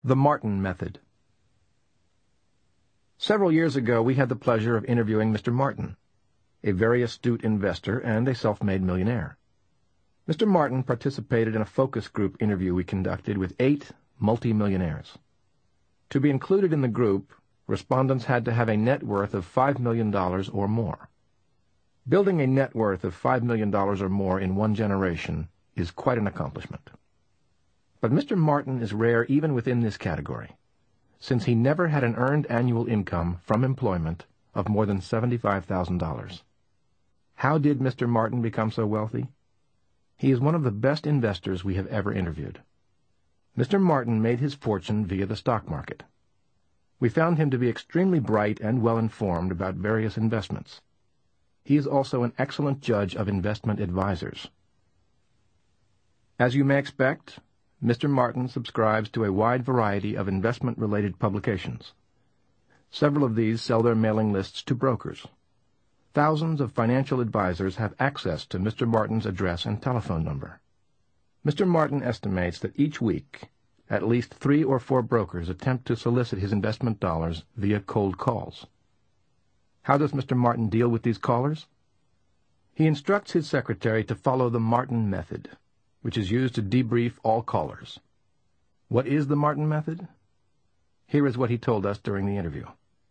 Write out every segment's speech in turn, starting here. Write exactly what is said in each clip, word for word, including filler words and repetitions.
The Martin Method. Several years ago, we had the pleasure of interviewing Mister Martin, a very astute investor and a self-made millionaire. Mister Martin participated in a focus group interview we conducted with eight multi-millionaires. To be included in the group, respondents had to have a net worth of five million dollars or more. Building a net worth of five million dollars or more in one generation is quite an accomplishment. But Mister Martin is rare even within this category, since he never had an earned annual income from employment of more than seventy-five thousand dollars. How did Mister Martin become so wealthy? He is one of the best investors we have ever interviewed. Mister Martin made his fortune via the stock market. We found him to be extremely bright and well-informed about various investments. He is also an excellent judge of investment advisors. As you may expect, Mister Martin subscribes to a wide variety of investment-related publications. Several of these sell their mailing lists to brokers. Thousands of financial advisors have access to Mister Martin's address and telephone number. Mister Martin estimates that each week, at least three or four brokers attempt to solicit his investment dollars via cold calls. How does Mister Martin deal with these callers? He instructs his secretary to follow the Martin Method, which is used to debrief all callers. What is the Martin Method? Here is what he told us during the interview.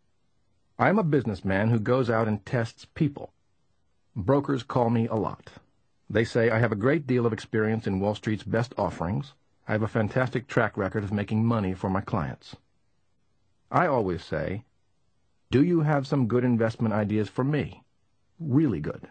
I am a businessman who goes out and tests people. Brokers call me a lot. They say I have a great deal of experience in Wall Street's best offerings. I have a fantastic track record of making money for my clients. I always say, do you have some good investment ideas for me? Really good.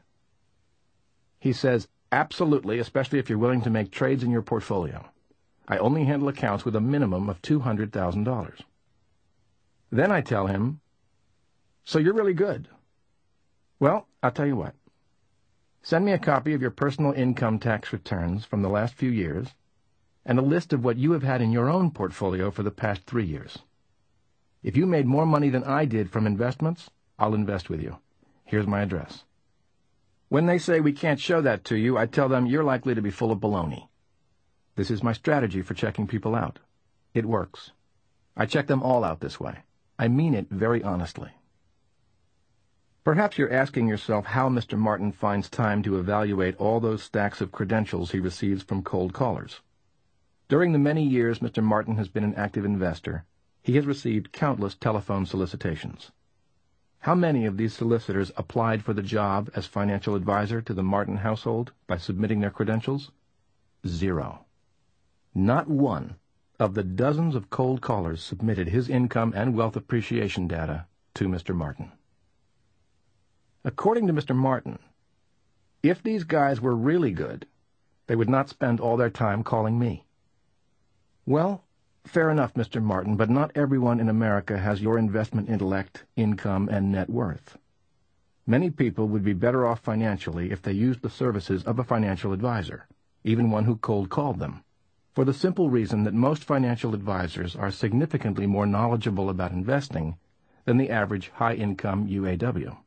He says, absolutely, especially if you're willing to make trades in your portfolio. I only handle accounts with a minimum of two hundred thousand dollars. Then I tell him, so you're really good. Well, I'll tell you what. Send me a copy of your personal income tax returns from the last few years and a list of what you have had in your own portfolio for the past three years. If you made more money than I did from investments, I'll invest with you. Here's my address. When they say we can't show that to you, I tell them you're likely to be full of baloney. This is my strategy for checking people out. It works. I check them all out this way. I mean it very honestly. Perhaps you're asking yourself how Mister Martin finds time to evaluate all those stacks of credentials he receives from cold callers. During the many years Mister Martin has been an active investor, he has received countless telephone solicitations. How many of these solicitors applied for the job as financial advisor to the Martin household by submitting their credentials? Zero. Not one of the dozens of cold callers submitted his income and wealth appreciation data to Mister Martin. According to Mister Martin, if these guys were really good, they would not spend all their time calling me. Well, fair enough, Mister Martin, but not everyone in America has your investment intellect, income, and net worth. Many people would be better off financially if they used the services of a financial advisor, even one who cold called them, for the simple reason that most financial advisors are significantly more knowledgeable about investing than the average high-income U A W.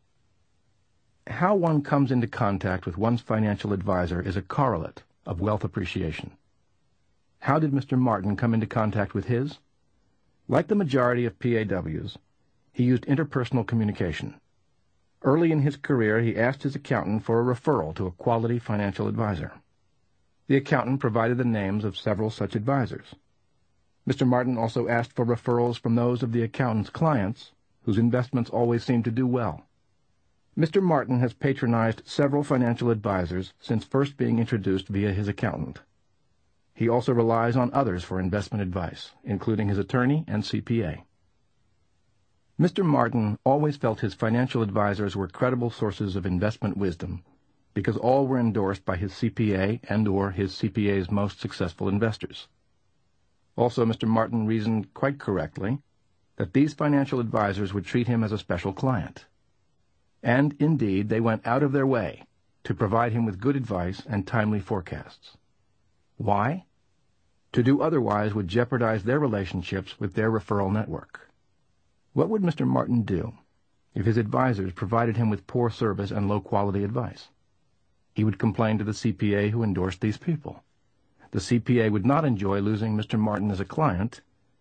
How one comes into contact with one's financial advisor is a correlate of wealth appreciation. How did Mister Martin come into contact with his? Like the majority of P A Ws, he used interpersonal communication. Early in his career, he asked his accountant for a referral to a quality financial advisor. The accountant provided the names of several such advisors. Mister Martin also asked for referrals from those of the accountant's clients, whose investments always seemed to do well. Mister Martin has patronized several financial advisors since first being introduced via his accountant. He also relies on others for investment advice, including his attorney and C P A. Mister Martin always felt his financial advisors were credible sources of investment wisdom because all were endorsed by his C P A and or his C P A's most successful investors. Also, Mister Martin reasoned quite correctly that these financial advisors would treat him as a special client. And, indeed, they went out of their way to provide him with good advice and timely forecasts. Why? To do otherwise would jeopardize their relationships with their referral network. What would Mister Martin do if his advisors provided him with poor service and low-quality advice? He would complain to the C P A who endorsed these people. The C P A would not enjoy losing Mister Martin as a client,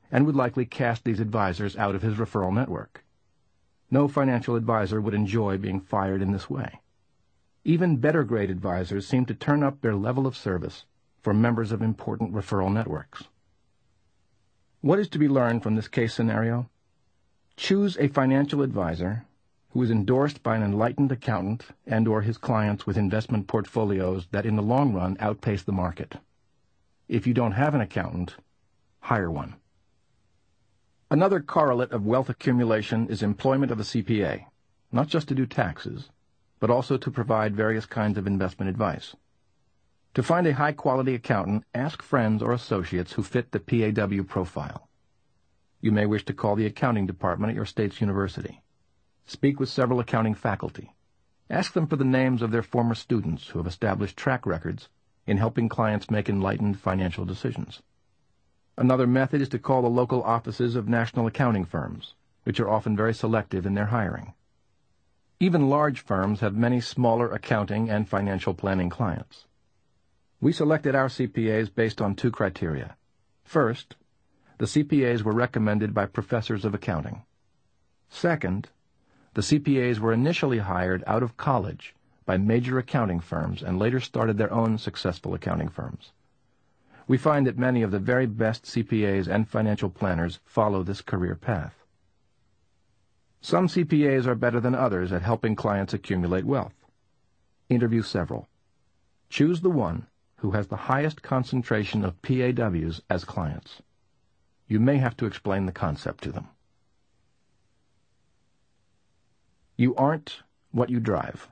and would likely cast these advisors out of his referral network. No financial advisor would enjoy being fired in this way. Even better-grade advisors seem to turn up their level of service for members of important referral networks. What is to be learned from this case scenario? Choose a financial advisor who is endorsed by an enlightened accountant and or his clients with investment portfolios that in the long run outpace the market. If you don't have an accountant, hire one. Another correlate of wealth accumulation is employment of a C P A, not just to do taxes, but also to provide various kinds of investment advice. To find a high-quality accountant, ask friends or associates who fit the P A W profile. You may wish to call the accounting department at your state's university. Speak with several accounting faculty. Ask them for the names of their former students who have established track records in helping clients make enlightened financial decisions. Another method is to call the local offices of national accounting firms, which are often very selective in their hiring. Even large firms have many smaller accounting and financial planning clients. We selected our C P As based on two criteria. First, the C P As were recommended by professors of accounting. Second, the C P As were initially hired out of college by major accounting firms and later started their own successful accounting firms. We find that many of the very best C P As and financial planners follow this career path. Some C P As are better than others at helping clients accumulate wealth. Interview several. Choose the one who has the highest concentration of P A Ws as clients. You may have to explain the concept to them. You aren't what you drive.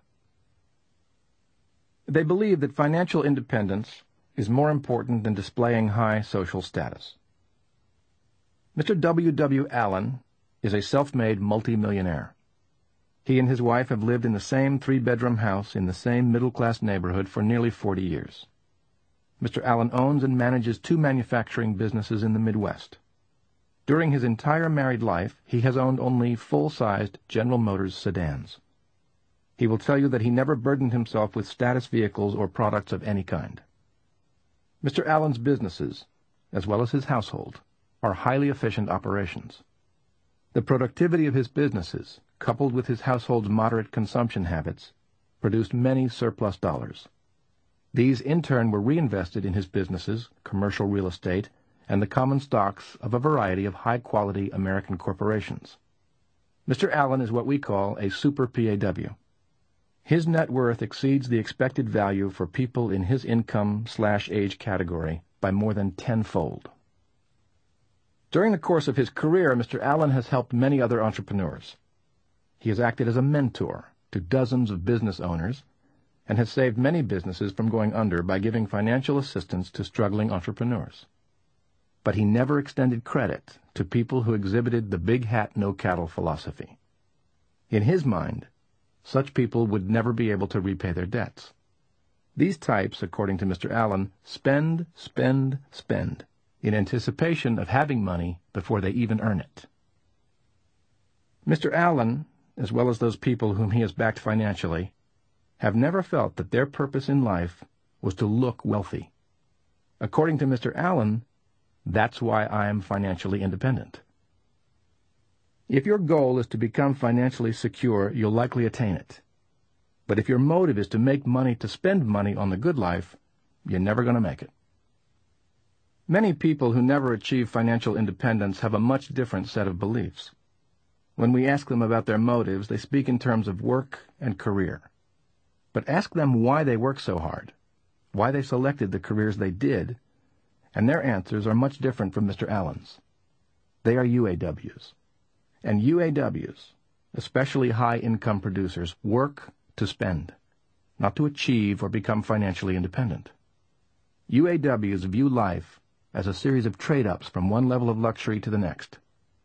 They believe that financial independence is more important than displaying high social status. Mister W. W. Allen is a self-made multimillionaire. He and his wife have lived in the same three-bedroom house in the same middle-class neighborhood for nearly forty years. Mister Allen owns and manages two manufacturing businesses in the Midwest. During his entire married life, he has owned only full-sized General Motors sedans. He will tell you that he never burdened himself with status vehicles or products of any kind. Mister Allen's businesses, as well as his household, are highly efficient operations. The productivity of his businesses, coupled with his household's moderate consumption habits, produced many surplus dollars. These, in turn, were reinvested in his businesses, commercial real estate, and the common stocks of a variety of high-quality American corporations. Mister Allen is what we call a super P A W. His net worth exceeds the expected value for people in his income-slash-age category by more than tenfold. During the course of his career, Mister Allen has helped many other entrepreneurs. He has acted as a mentor to dozens of business owners and has saved many businesses from going under by giving financial assistance to struggling entrepreneurs. But he never extended credit to people who exhibited the big hat, no cattle philosophy. In his mind, such people would never be able to repay their debts. These types, according to Mister Allen, spend, spend, spend, in anticipation of having money before they even earn it. Mister Allen, as well as those people whom he has backed financially, have never felt that their purpose in life was to look wealthy. According to Mister Allen, that's why I am financially independent. If your goal is to become financially secure, you'll likely attain it. But if your motive is to make money to spend money on the good life, you're never going to make it. Many people who never achieve financial independence have a much different set of beliefs. When we ask them about their motives, they speak in terms of work and career. But ask them why they work so hard, why they selected the careers they did, and their answers are much different from Mister Allen's. They are U A Ws. And U A Ws, especially high-income producers, work to spend, not to achieve or become financially independent. U A Ws view life as a series of trade-ups from one level of luxury to the next.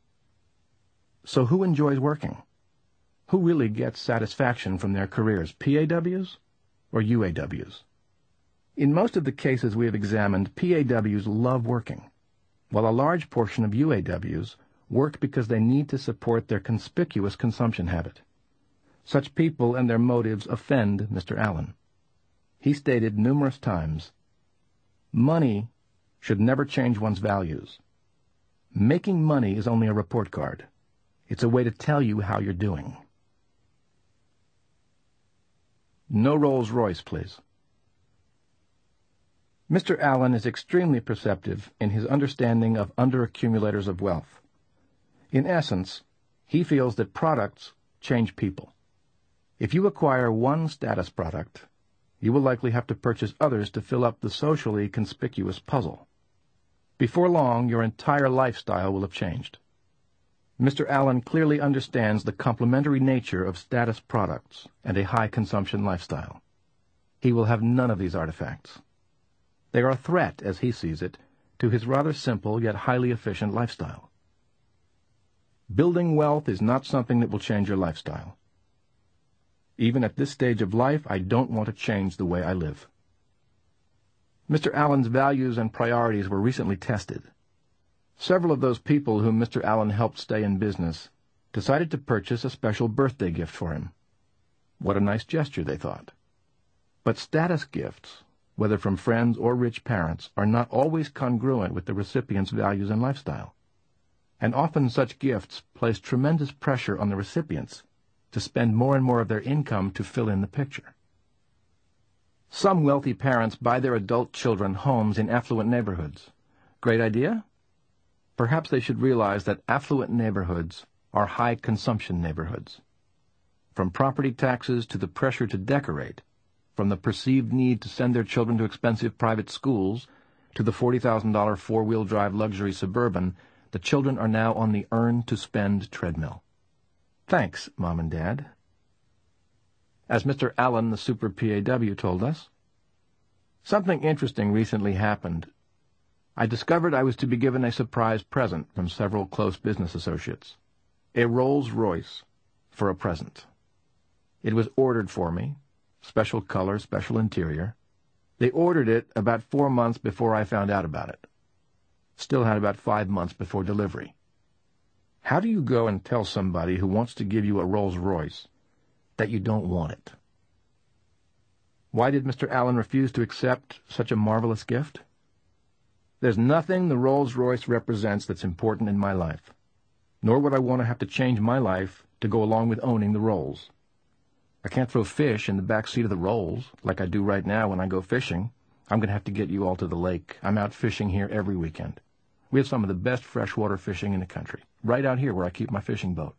So who enjoys working? Who really gets satisfaction from their careers, P A Ws or U A Ws? In most of the cases we have examined, P A Ws love working, while a large portion of U A Ws work because they need to support their conspicuous consumption habit. Such people and their motives offend Mister Allen. He stated numerous times, "Money should never change one's values. Making money is only a report card. It's a way to tell you how you're doing. No Rolls-Royce, please. Mister Allen is extremely perceptive in his understanding of underaccumulators of wealth. In essence, he feels that products change people. If you acquire one status product, you will likely have to purchase others to fill up the socially conspicuous puzzle. Before long, your entire lifestyle will have changed. Mister Allen clearly understands the complementary nature of status products and a high-consumption lifestyle. He will have none of these artifacts. They are a threat, as he sees it, to his rather simple yet highly efficient lifestyle. Building wealth is not something that will change your lifestyle. Even at this stage of life, I don't want to change the way I live. Mister Allen's values and priorities were recently tested. Several of those people whom Mister Allen helped stay in business decided to purchase a special birthday gift for him. What a nice gesture, they thought. But status gifts, whether from friends or rich parents, are not always congruent with the recipient's values and lifestyle. And often such gifts place tremendous pressure on the recipients to spend more and more of their income to fill in the picture. Some wealthy parents buy their adult children homes in affluent neighborhoods. Great idea? Perhaps they should realize that affluent neighborhoods are high-consumption neighborhoods. From property taxes to the pressure to decorate, from the perceived need to send their children to expensive private schools to the forty thousand dollar four-wheel drive luxury Suburban, the children are now on the earn-to-spend treadmill. Thanks, Mom and Dad. As Mister Allen, the super P A W, told us, something interesting recently happened. I discovered I was to be given a surprise present from several close business associates. A Rolls-Royce for a present. It was ordered for me, special color, special interior. They ordered it about four months before I found out about it. Still had about five months before delivery. How do you go and tell somebody who wants to give you a Rolls-Royce that you don't want it? Why did Mister Allen refuse to accept such a marvelous gift? There's nothing the Rolls-Royce represents that's important in my life, nor would I want to have to change my life to go along with owning the Rolls. I can't throw fish in the back seat of the Rolls like I do right now when I go fishing. I'm going to have to get you all to the lake. I'm out fishing here every weekend. We have some of the best freshwater fishing in the country, right out here where I keep my fishing boat.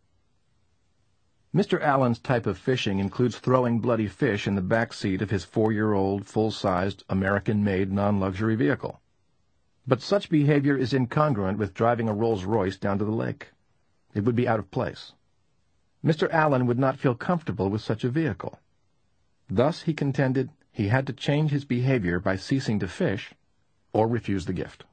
Mister Allen's type of fishing includes throwing bloody fish in the back seat of his four-year-old, full-sized, American-made, non-luxury vehicle. But such behavior is incongruent with driving a Rolls-Royce down to the lake. It would be out of place. Mister Allen would not feel comfortable with such a vehicle. Thus, he contended, he had to change his behavior by ceasing to fish or refuse the gift.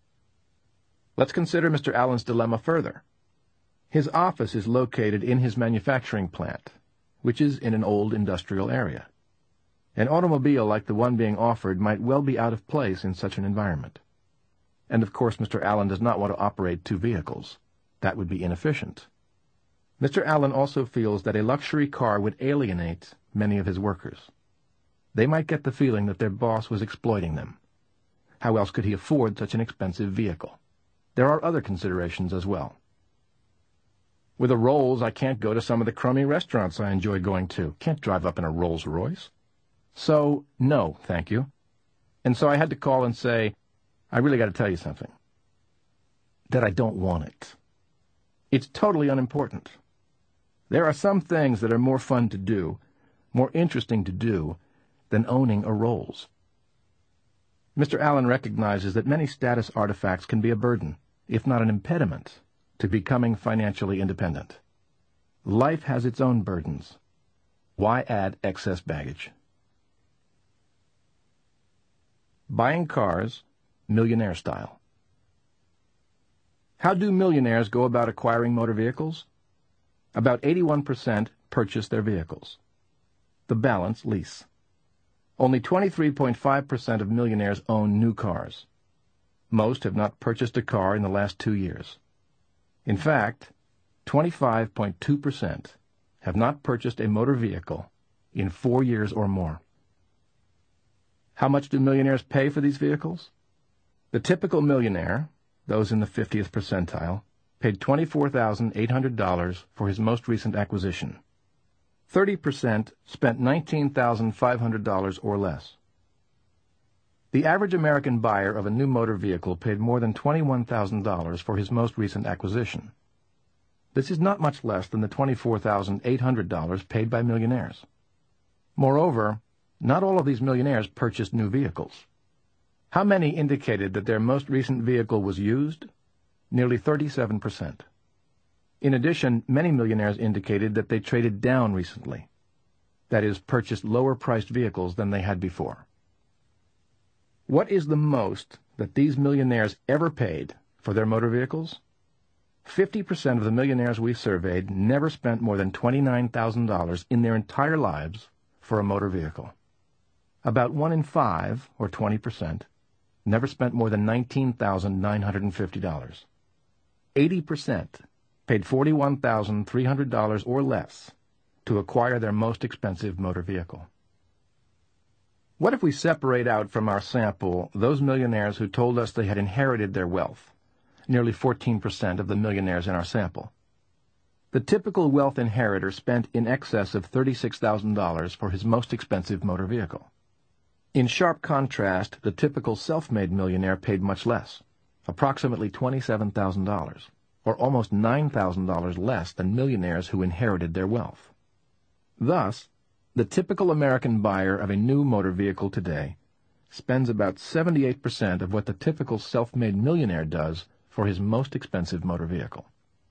Let's consider Mister Allen's dilemma further. His office is located in his manufacturing plant, which is in an old industrial area. An automobile like the one being offered might well be out of place in such an environment. And of course Mister Allen does not want to operate two vehicles. That would be inefficient. Mister Allen also feels that a luxury car would alienate many of his workers. They might get the feeling that their boss was exploiting them. How else could he afford such an expensive vehicle? There are other considerations as well. With a Rolls, I can't go to some of the crummy restaurants I enjoy going to. Can't drive up in a Rolls-Royce. So, no, thank you. And so I had to call and say, I really got to tell you something. That I don't want it. It's totally unimportant. There are some things that are more fun to do, more interesting to do, than owning a Rolls. Mister Allen recognizes that many status artifacts can be a burden, if not an impediment, to becoming financially independent. Life has its own burdens. Why add excess baggage? Buying cars, millionaire style. How do millionaires go about acquiring motor vehicles? About eighty-one percent purchase their vehicles. The balance lease. Only twenty-three point five percent of millionaires own new cars. Most have not purchased a car in the last two years. In fact, twenty-five point two percent have not purchased a motor vehicle in four years or more. How much do millionaires pay for these vehicles? The typical millionaire, those in the fiftieth percentile, paid twenty-four thousand eight hundred dollars for his most recent acquisition. thirty percent spent nineteen thousand five hundred dollars or less. The average American buyer of a new motor vehicle paid more than twenty-one thousand dollars for his most recent acquisition. This is not much less than the twenty-four thousand eight hundred dollars paid by millionaires. Moreover, not all of these millionaires purchased new vehicles. How many indicated that their most recent vehicle was used? Nearly thirty-seven percent. In addition, many millionaires indicated that they traded down recently. That is, purchased lower-priced vehicles than they had before. What is the most that these millionaires ever paid for their motor vehicles? Fifty percent of the millionaires we surveyed never spent more than twenty-nine thousand dollars in their entire lives for a motor vehicle. About one in five, or twenty percent, never spent more than nineteen thousand nine hundred fifty dollars. Eighty percent paid forty-one thousand three hundred dollars or less to acquire their most expensive motor vehicle. What if we separate out from our sample those millionaires who told us they had inherited their wealth, nearly fourteen percent of the millionaires in our sample? The typical wealth inheritor spent in excess of thirty-six thousand dollars for his most expensive motor vehicle. In sharp contrast, the typical self-made millionaire paid much less, approximately twenty-seven thousand dollars, or almost nine thousand dollars less than millionaires who inherited their wealth. Thus, the typical American buyer of a new motor vehicle today spends about seventy-eight percent of what the typical self-made millionaire does for his most expensive motor vehicle.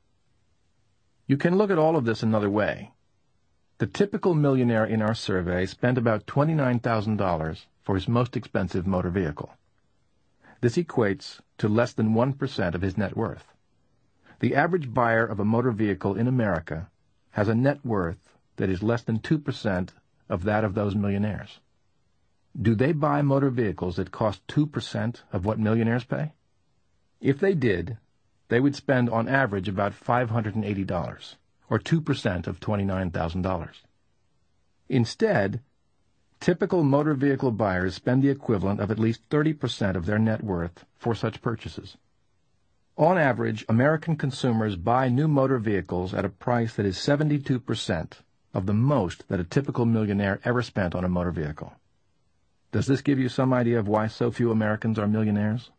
You can look at all of this another way. The typical millionaire in our survey spent about twenty-nine thousand dollars for his most expensive motor vehicle. This equates to less than one percent of his net worth. The average buyer of a motor vehicle in America has a net worth that is less than two percent of that of those millionaires. Do they buy motor vehicles that cost two percent of what millionaires pay? If they did, they would spend on average about five hundred eighty dollars, or two percent of twenty-nine thousand dollars. Instead, typical motor vehicle buyers spend the equivalent of at least thirty percent of their net worth for such purchases. On average, American consumers buy new motor vehicles at a price that is seventy-two percent of the most that a typical millionaire ever spent on a motor vehicle. Does this give you some idea of why so few Americans are millionaires?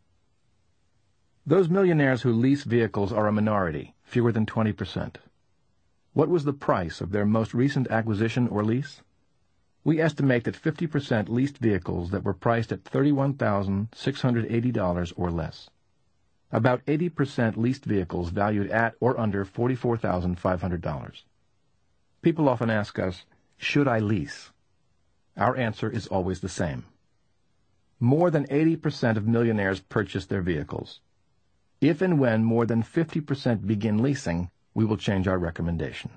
Those millionaires who lease vehicles are a minority, fewer than twenty percent. What was the price of their most recent acquisition or lease? We estimate that fifty percent leased vehicles that were priced at thirty-one thousand six hundred eighty dollars or less. About eighty percent leased vehicles valued at or under forty-four thousand five hundred dollars. People often ask us, should I lease? Our answer is always the same. More than eighty percent of millionaires purchase their vehicles. If and when more than fifty percent begin leasing, we will change our recommendation.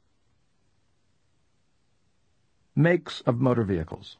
Makes of motor vehicles.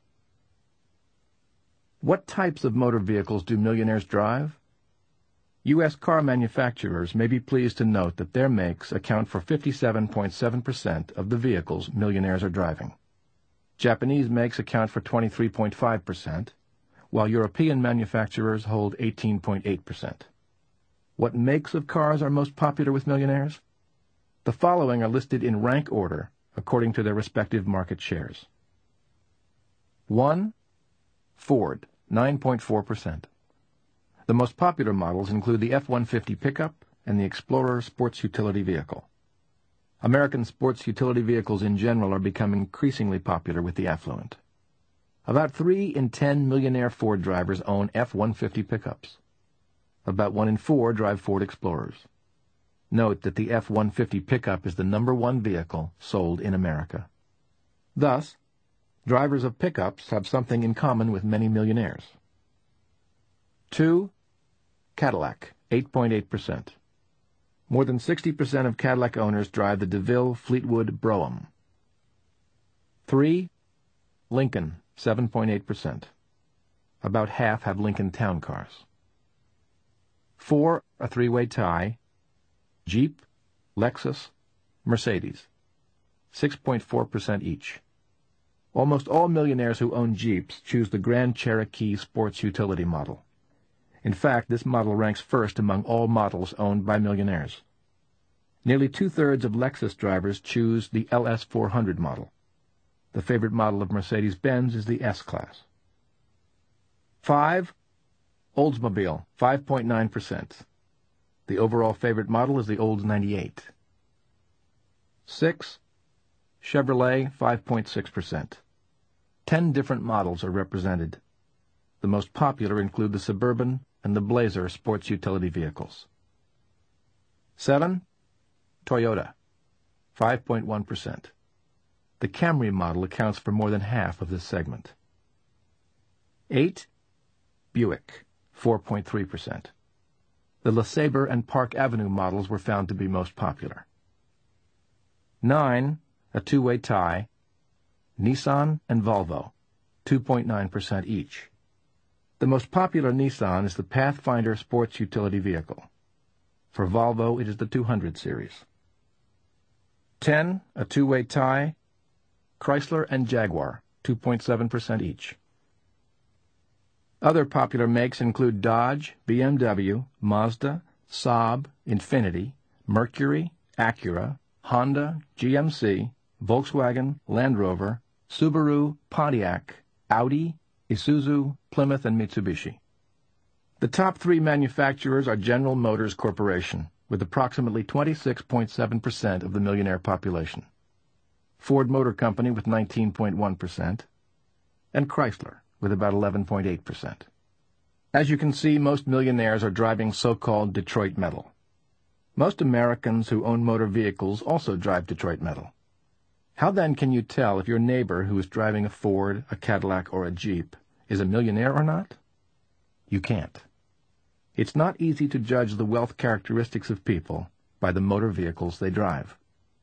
What types of motor vehicles do millionaires drive? U S car manufacturers may be pleased to note that their makes account for fifty-seven point seven percent of the vehicles millionaires are driving. Japanese makes account for twenty-three point five percent, while European manufacturers hold eighteen point eight percent. What makes of cars are most popular with millionaires? The following are listed in rank order according to their respective market shares. one. Ford, nine point four percent. The most popular models include the F one fifty pickup and the Explorer sports utility vehicle. American sports utility vehicles in general are becoming increasingly popular with the affluent. About three in ten millionaire Ford drivers own F one fifty pickups. About one in four drive Ford Explorers. Note that the F one fifty pickup is the number one vehicle sold in America. Thus, drivers of pickups have something in common with many millionaires. two. Cadillac, eight point eight percent. More than sixty percent of Cadillac owners drive the DeVille Fleetwood Brougham. three. Lincoln, seven point eight percent. About half have Lincoln Town Cars. four. A three-way tie. Jeep, Lexus, Mercedes. six point four percent each. Almost all millionaires who own Jeeps choose the Grand Cherokee sports utility model. In fact, this model ranks first among all models owned by millionaires. Nearly two-thirds of Lexus drivers choose the L S four hundred model. The favorite model of Mercedes-Benz is the S-Class. Five, Oldsmobile, five point nine percent. The overall favorite model is the Olds ninety-eight. Six, Chevrolet, five point six percent. Ten different models are represented. The most popular include the Suburban and the Blazer sports utility vehicles. Seven, Toyota, five point one percent. The Camry model accounts for more than half of this segment. Eight, Buick, four point three percent. The LeSabre and Park Avenue models were found to be most popular. Nine, a two-way tie, Nissan and Volvo, two point nine percent each. The most popular Nissan is the Pathfinder sports utility vehicle. For Volvo, it is the two hundred series. Ten, a two-way tie, Chrysler and Jaguar, two point seven percent each. Other popular makes include Dodge, B M W, Mazda, Saab, Infiniti, Mercury, Acura, Honda, G M C, Volkswagen, Land Rover, Subaru, Pontiac, Audi, Isuzu, Plymouth, and Mitsubishi. The top three manufacturers are General Motors Corporation, with approximately twenty-six point seven percent of the millionaire population, Ford Motor Company with nineteen point one percent, and Chrysler with about eleven point eight percent. As you can see, most millionaires are driving so-called Detroit metal. Most Americans who own motor vehicles also drive Detroit metal. How then can you tell if your neighbor who is driving a Ford, a Cadillac, or a Jeep is a millionaire or not? You can't. It's not easy to judge the wealth characteristics of people by the motor vehicles they drive.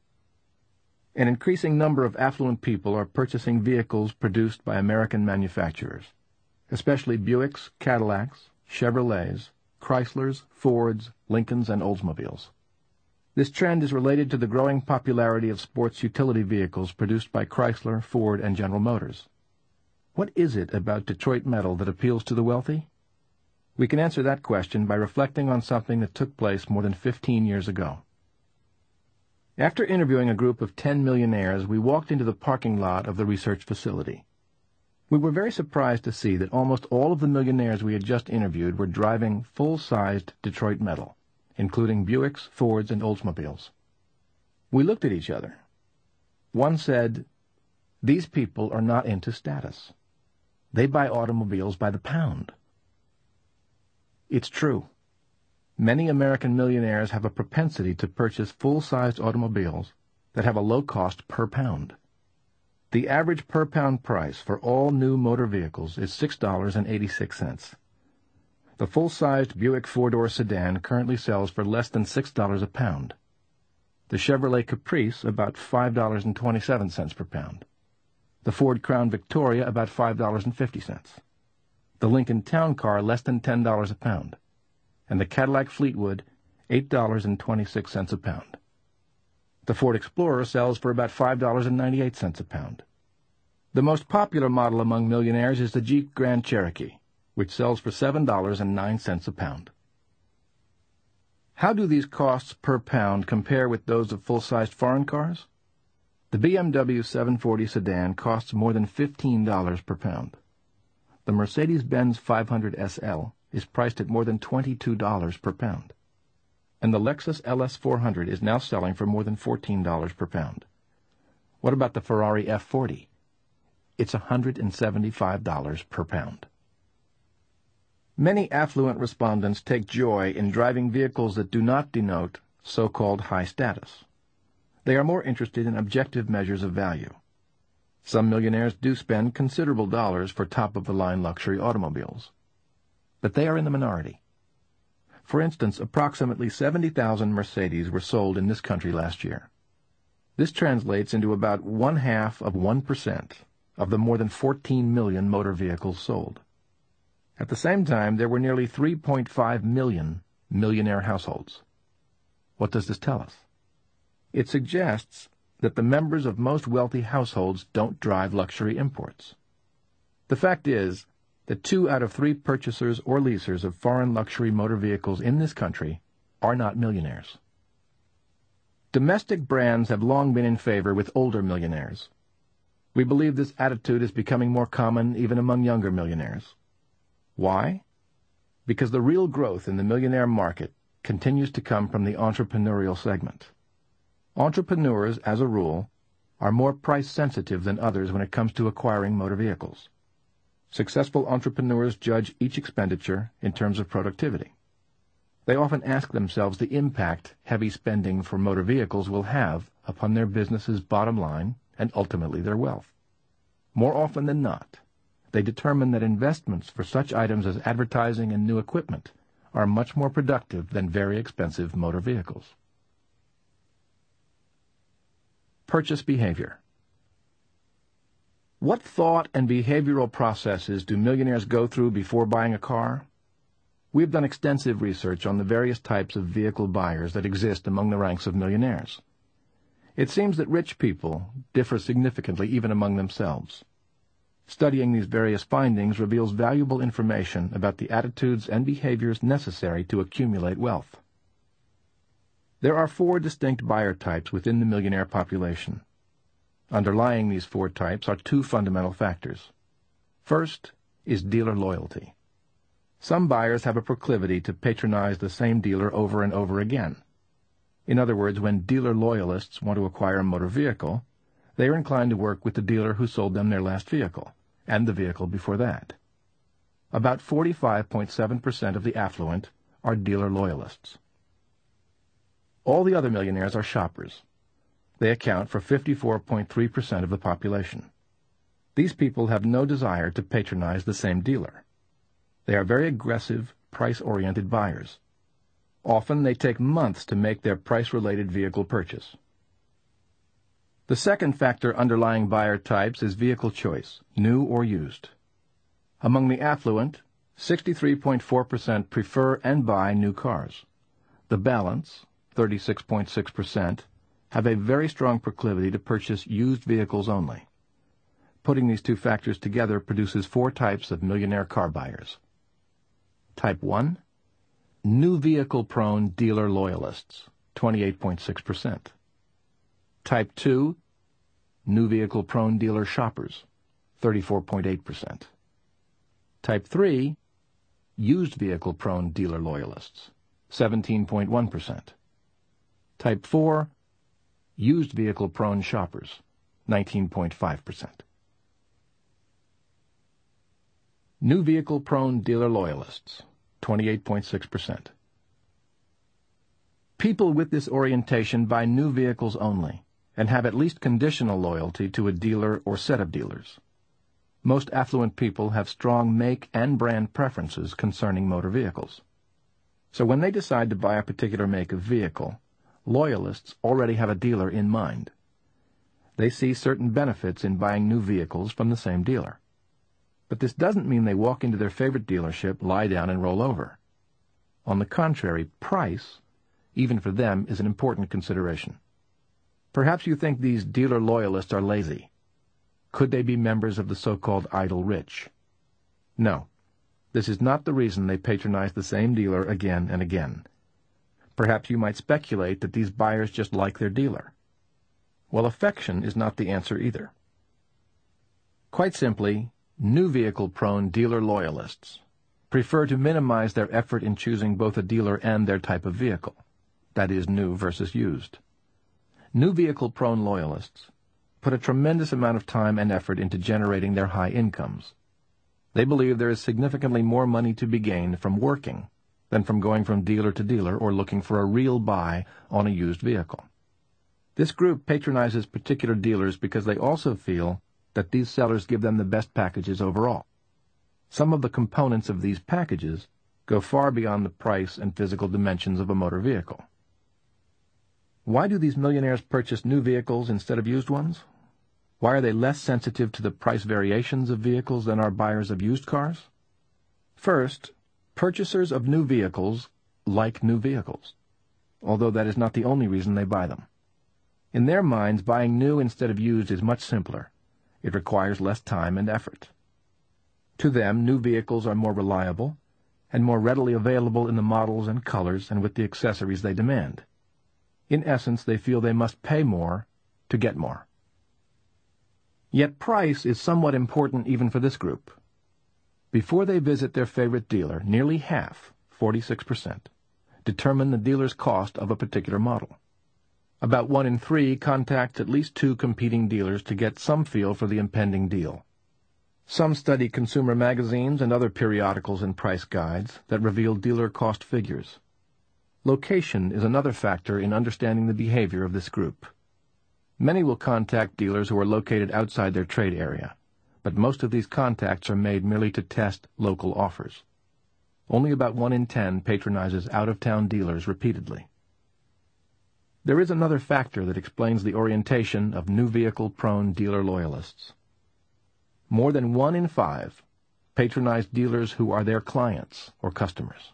An increasing number of affluent people are purchasing vehicles produced by American manufacturers, especially Buicks, Cadillacs, Chevrolets, Chryslers, Fords, Lincolns, and Oldsmobiles. This trend is related to the growing popularity of sports utility vehicles produced by Chrysler, Ford, and General Motors. What is it about Detroit metal that appeals to the wealthy? We can answer that question by reflecting on something that took place more than fifteen years ago. After interviewing a group of ten millionaires, we walked into the parking lot of the research facility. We were very surprised to see that almost all of the millionaires we had just interviewed were driving full-sized Detroit metal, including Buicks, Fords, and Oldsmobiles. We looked at each other. One said, "These people are not into status. They buy automobiles by the pound." It's true. Many American millionaires have a propensity to purchase full-sized automobiles that have a low cost per pound. The average per-pound price for all new motor vehicles is six dollars and eighty-six cents. The full-sized Buick four-door sedan currently sells for less than six dollars a pound. The Chevrolet Caprice about five dollars and twenty-seven cents per pound. The Ford Crown Victoria about five dollars and fifty cents. The Lincoln Town Car less than ten dollars a pound, and the Cadillac Fleetwood eight dollars and twenty-six cents a pound. The Ford Explorer sells for about five dollars and ninety-eight cents a pound. The most popular model among millionaires is the Jeep Grand Cherokee, which sells for seven dollars and nine cents a pound. How do these costs per pound compare with those of full-sized foreign cars? The B M W seven forty sedan costs more than fifteen dollars per pound. The Mercedes-Benz five hundred S L is priced at more than twenty-two dollars per pound, and the Lexus L S four hundred is now selling for more than fourteen dollars per pound. What about the Ferrari F forty? It's one hundred seventy-five dollars per pound. Many affluent respondents take joy in driving vehicles that do not denote so-called high status. They are more interested in objective measures of value. Some millionaires do spend considerable dollars for top-of-the-line luxury automobiles, but they are in the minority. For instance, approximately seventy thousand Mercedes were sold in this country last year. This translates into about one-half of one percent of the more than fourteen million motor vehicles sold. At the same time, there were nearly three point five million millionaire households. What does this tell us? It suggests that the members of most wealthy households don't drive luxury imports. The fact is, that two out of three purchasers or leasers of foreign luxury motor vehicles in this country are not millionaires. Domestic brands have long been in favor with older millionaires. We believe this attitude is becoming more common even among younger millionaires. Why? Because the real growth in the millionaire market continues to come from the entrepreneurial segment. Entrepreneurs, as a rule, are more price-sensitive than others when it comes to acquiring motor vehicles. Successful entrepreneurs judge each expenditure in terms of productivity. They often ask themselves the impact heavy spending for motor vehicles will have upon their business's bottom line and ultimately their wealth. More often than not, they determine that investments for such items as advertising and new equipment are much more productive than very expensive motor vehicles. Purchase behavior. What thought and behavioral processes do millionaires go through before buying a car? We've done extensive research on the various types of vehicle buyers that exist among the ranks of millionaires. It seems that rich people differ significantly even among themselves. Studying these various findings reveals valuable information about the attitudes and behaviors necessary to accumulate wealth. There are four distinct buyer types within the millionaire population. Underlying these four types are two fundamental factors. First is dealer loyalty. Some buyers have a proclivity to patronize the same dealer over and over again. In other words, when dealer loyalists want to acquire a motor vehicle, they are inclined to work with the dealer who sold them their last vehicle, and the vehicle before that. About forty-five point seven percent of the affluent are dealer loyalists. All the other millionaires are shoppers. They account for fifty-four point three percent of the population. These people have no desire to patronize the same dealer. They are very aggressive, price-oriented buyers. Often they take months to make their price-related vehicle purchase. The second factor underlying buyer types is vehicle choice, new or used. Among the affluent, sixty-three point four percent prefer and buy new cars. The balance, thirty-six point six percent, have a very strong proclivity to purchase used vehicles only. Putting these two factors together produces four types of millionaire car buyers. Type one, new vehicle-prone dealer loyalists, twenty-eight point six percent. Type two, new vehicle-prone dealer shoppers, thirty-four point eight percent. Type three, used vehicle-prone dealer loyalists, seventeen point one percent. Type four, used vehicle-prone shoppers, nineteen point five percent. New vehicle-prone dealer loyalists, twenty-eight point six percent. People with this orientation buy new vehicles only and have at least conditional loyalty to a dealer or set of dealers. Most affluent people have strong make and brand preferences concerning motor vehicles. So when they decide to buy a particular make of vehicle, loyalists already have a dealer in mind. They see certain benefits in buying new vehicles from the same dealer. But this doesn't mean they walk into their favorite dealership, lie down, and roll over. On the contrary, price, even for them, is an important consideration. Perhaps you think these dealer loyalists are lazy. Could they be members of the so-called idle rich? No, this is not the reason they patronize the same dealer again and again. Perhaps you might speculate that these buyers just like their dealer. Well, affection is not the answer either. Quite simply, new vehicle-prone dealer loyalists prefer to minimize their effort in choosing both a dealer and their type of vehicle, that is, new versus used. New vehicle-prone loyalists put a tremendous amount of time and effort into generating their high incomes. They believe there is significantly more money to be gained from working than from going from dealer to dealer or looking for a real buy on a used vehicle. This group patronizes particular dealers because they also feel that these sellers give them the best packages overall. Some of the components of these packages go far beyond the price and physical dimensions of a motor vehicle. Why do these millionaires purchase new vehicles instead of used ones? Why are they less sensitive to the price variations of vehicles than are buyers of used cars? First, purchasers of new vehicles like new vehicles, although that is not the only reason they buy them. In their minds, buying new instead of used is much simpler. It requires less time and effort. To them, new vehicles are more reliable and more readily available in the models and colors and with the accessories they demand. In essence, they feel they must pay more to get more. Yet price is somewhat important even for this group. Before they visit their favorite dealer, nearly half, forty-six percent, determine the dealer's cost of a particular model. About one in three contacts at least two competing dealers to get some feel for the impending deal. Some study consumer magazines and other periodicals and price guides that reveal dealer cost figures. Location is another factor in understanding the behavior of this group. Many will contact dealers who are located outside their trade area, but most of these contacts are made merely to test local offers. Only about one in ten patronizes out-of-town dealers repeatedly. There is another factor that explains the orientation of new vehicle-prone dealer loyalists. More than one in five patronize dealers who are their clients or customers.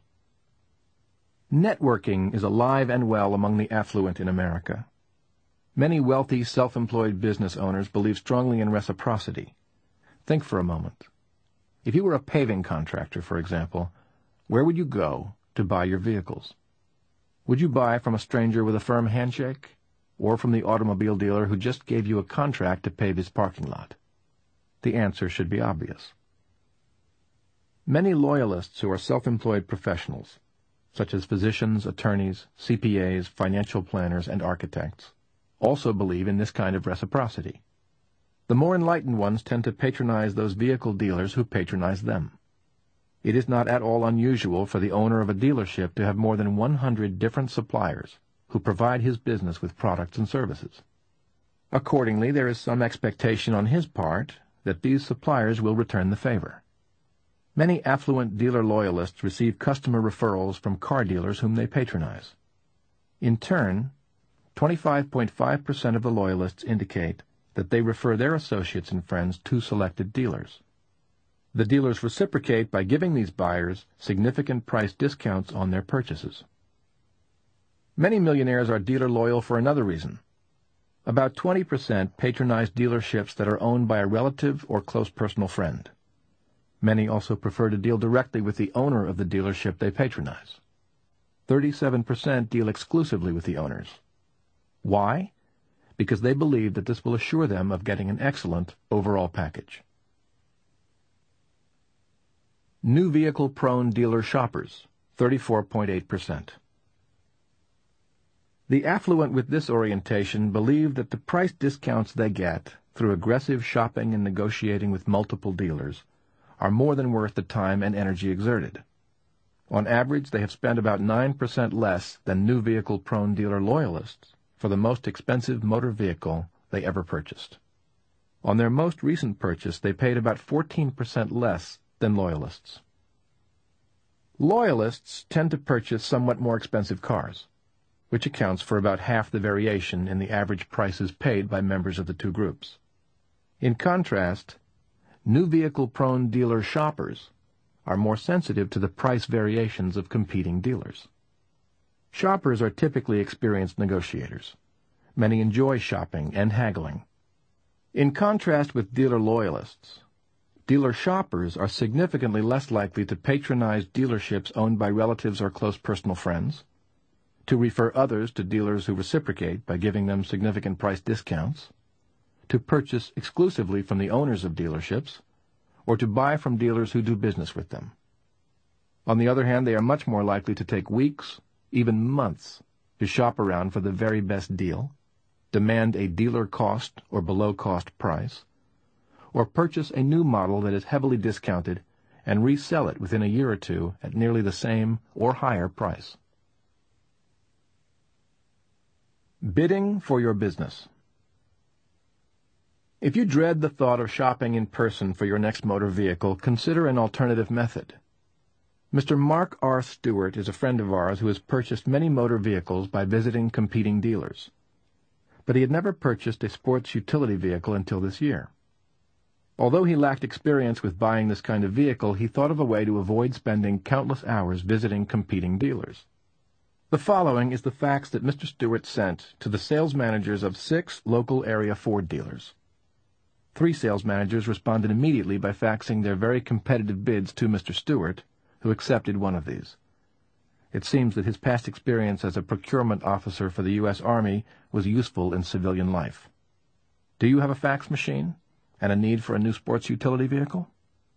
Networking is alive and well among the affluent in America. Many wealthy, self-employed business owners believe strongly in reciprocity. Think for a moment. If you were a paving contractor, for example, where would you go to buy your vehicles? Would you buy from a stranger with a firm handshake, or from the automobile dealer who just gave you a contract to pave his parking lot? The answer should be obvious. Many loyalists who are self-employed professionals, such as physicians, attorneys, C P As, financial planners, and architects, also believe in this kind of reciprocity. The more enlightened ones tend to patronize those vehicle dealers who patronize them. It is not at all unusual for the owner of a dealership to have more than one hundred different suppliers who provide his business with products and services. Accordingly, there is some expectation on his part that these suppliers will return the favor. Many affluent dealer loyalists receive customer referrals from car dealers whom they patronize. In turn, twenty-five point five percent of the loyalists indicate that they refer their associates and friends to selected dealers. The dealers reciprocate by giving these buyers significant price discounts on their purchases. Many millionaires are dealer loyal for another reason. About twenty percent patronize dealerships that are owned by a relative or close personal friend. Many also prefer to deal directly with the owner of the dealership they patronize. thirty-seven percent deal exclusively with the owners. Why? Because they believe that this will assure them of getting an excellent overall package. New vehicle-prone dealer shoppers, thirty-four point eight percent. The affluent with this orientation believe that the price discounts they get through aggressive shopping and negotiating with multiple dealers are more than worth the time and energy exerted. On average, they have spent about nine percent less than new vehicle-prone dealer loyalists for the most expensive motor vehicle they ever purchased. On their most recent purchase, they paid about fourteen percent less than loyalists. Loyalists tend to purchase somewhat more expensive cars, which accounts for about half the variation in the average prices paid by members of the two groups. In contrast, new vehicle-prone dealer shoppers are more sensitive to the price variations of competing dealers. Shoppers are typically experienced negotiators. Many enjoy shopping and haggling. In contrast with dealer loyalists, dealer shoppers are significantly less likely to patronize dealerships owned by relatives or close personal friends, to refer others to dealers who reciprocate by giving them significant price discounts, to purchase exclusively from the owners of dealerships, or to buy from dealers who do business with them. On the other hand, they are much more likely to take weeks, even months, to shop around for the very best deal, demand a dealer cost or below-cost price, or purchase a new model that is heavily discounted and resell it within a year or two at nearly the same or higher price. Bidding for your business. If you dread the thought of shopping in person for your next motor vehicle, consider an alternative method. Mister Mark R. Stewart is a friend of ours who has purchased many motor vehicles by visiting competing dealers. But he had never purchased a sports utility vehicle until this year. Although he lacked experience with buying this kind of vehicle, he thought of a way to avoid spending countless hours visiting competing dealers. The following is the fax that Mister Stewart sent to the sales managers of six local area Ford dealers. Three sales managers responded immediately by faxing their very competitive bids to Mister Stewart, who accepted one of these. It seems that his past experience as a procurement officer for the U S Army was useful in civilian life. Do you have a fax machine and a need for a new sports utility vehicle?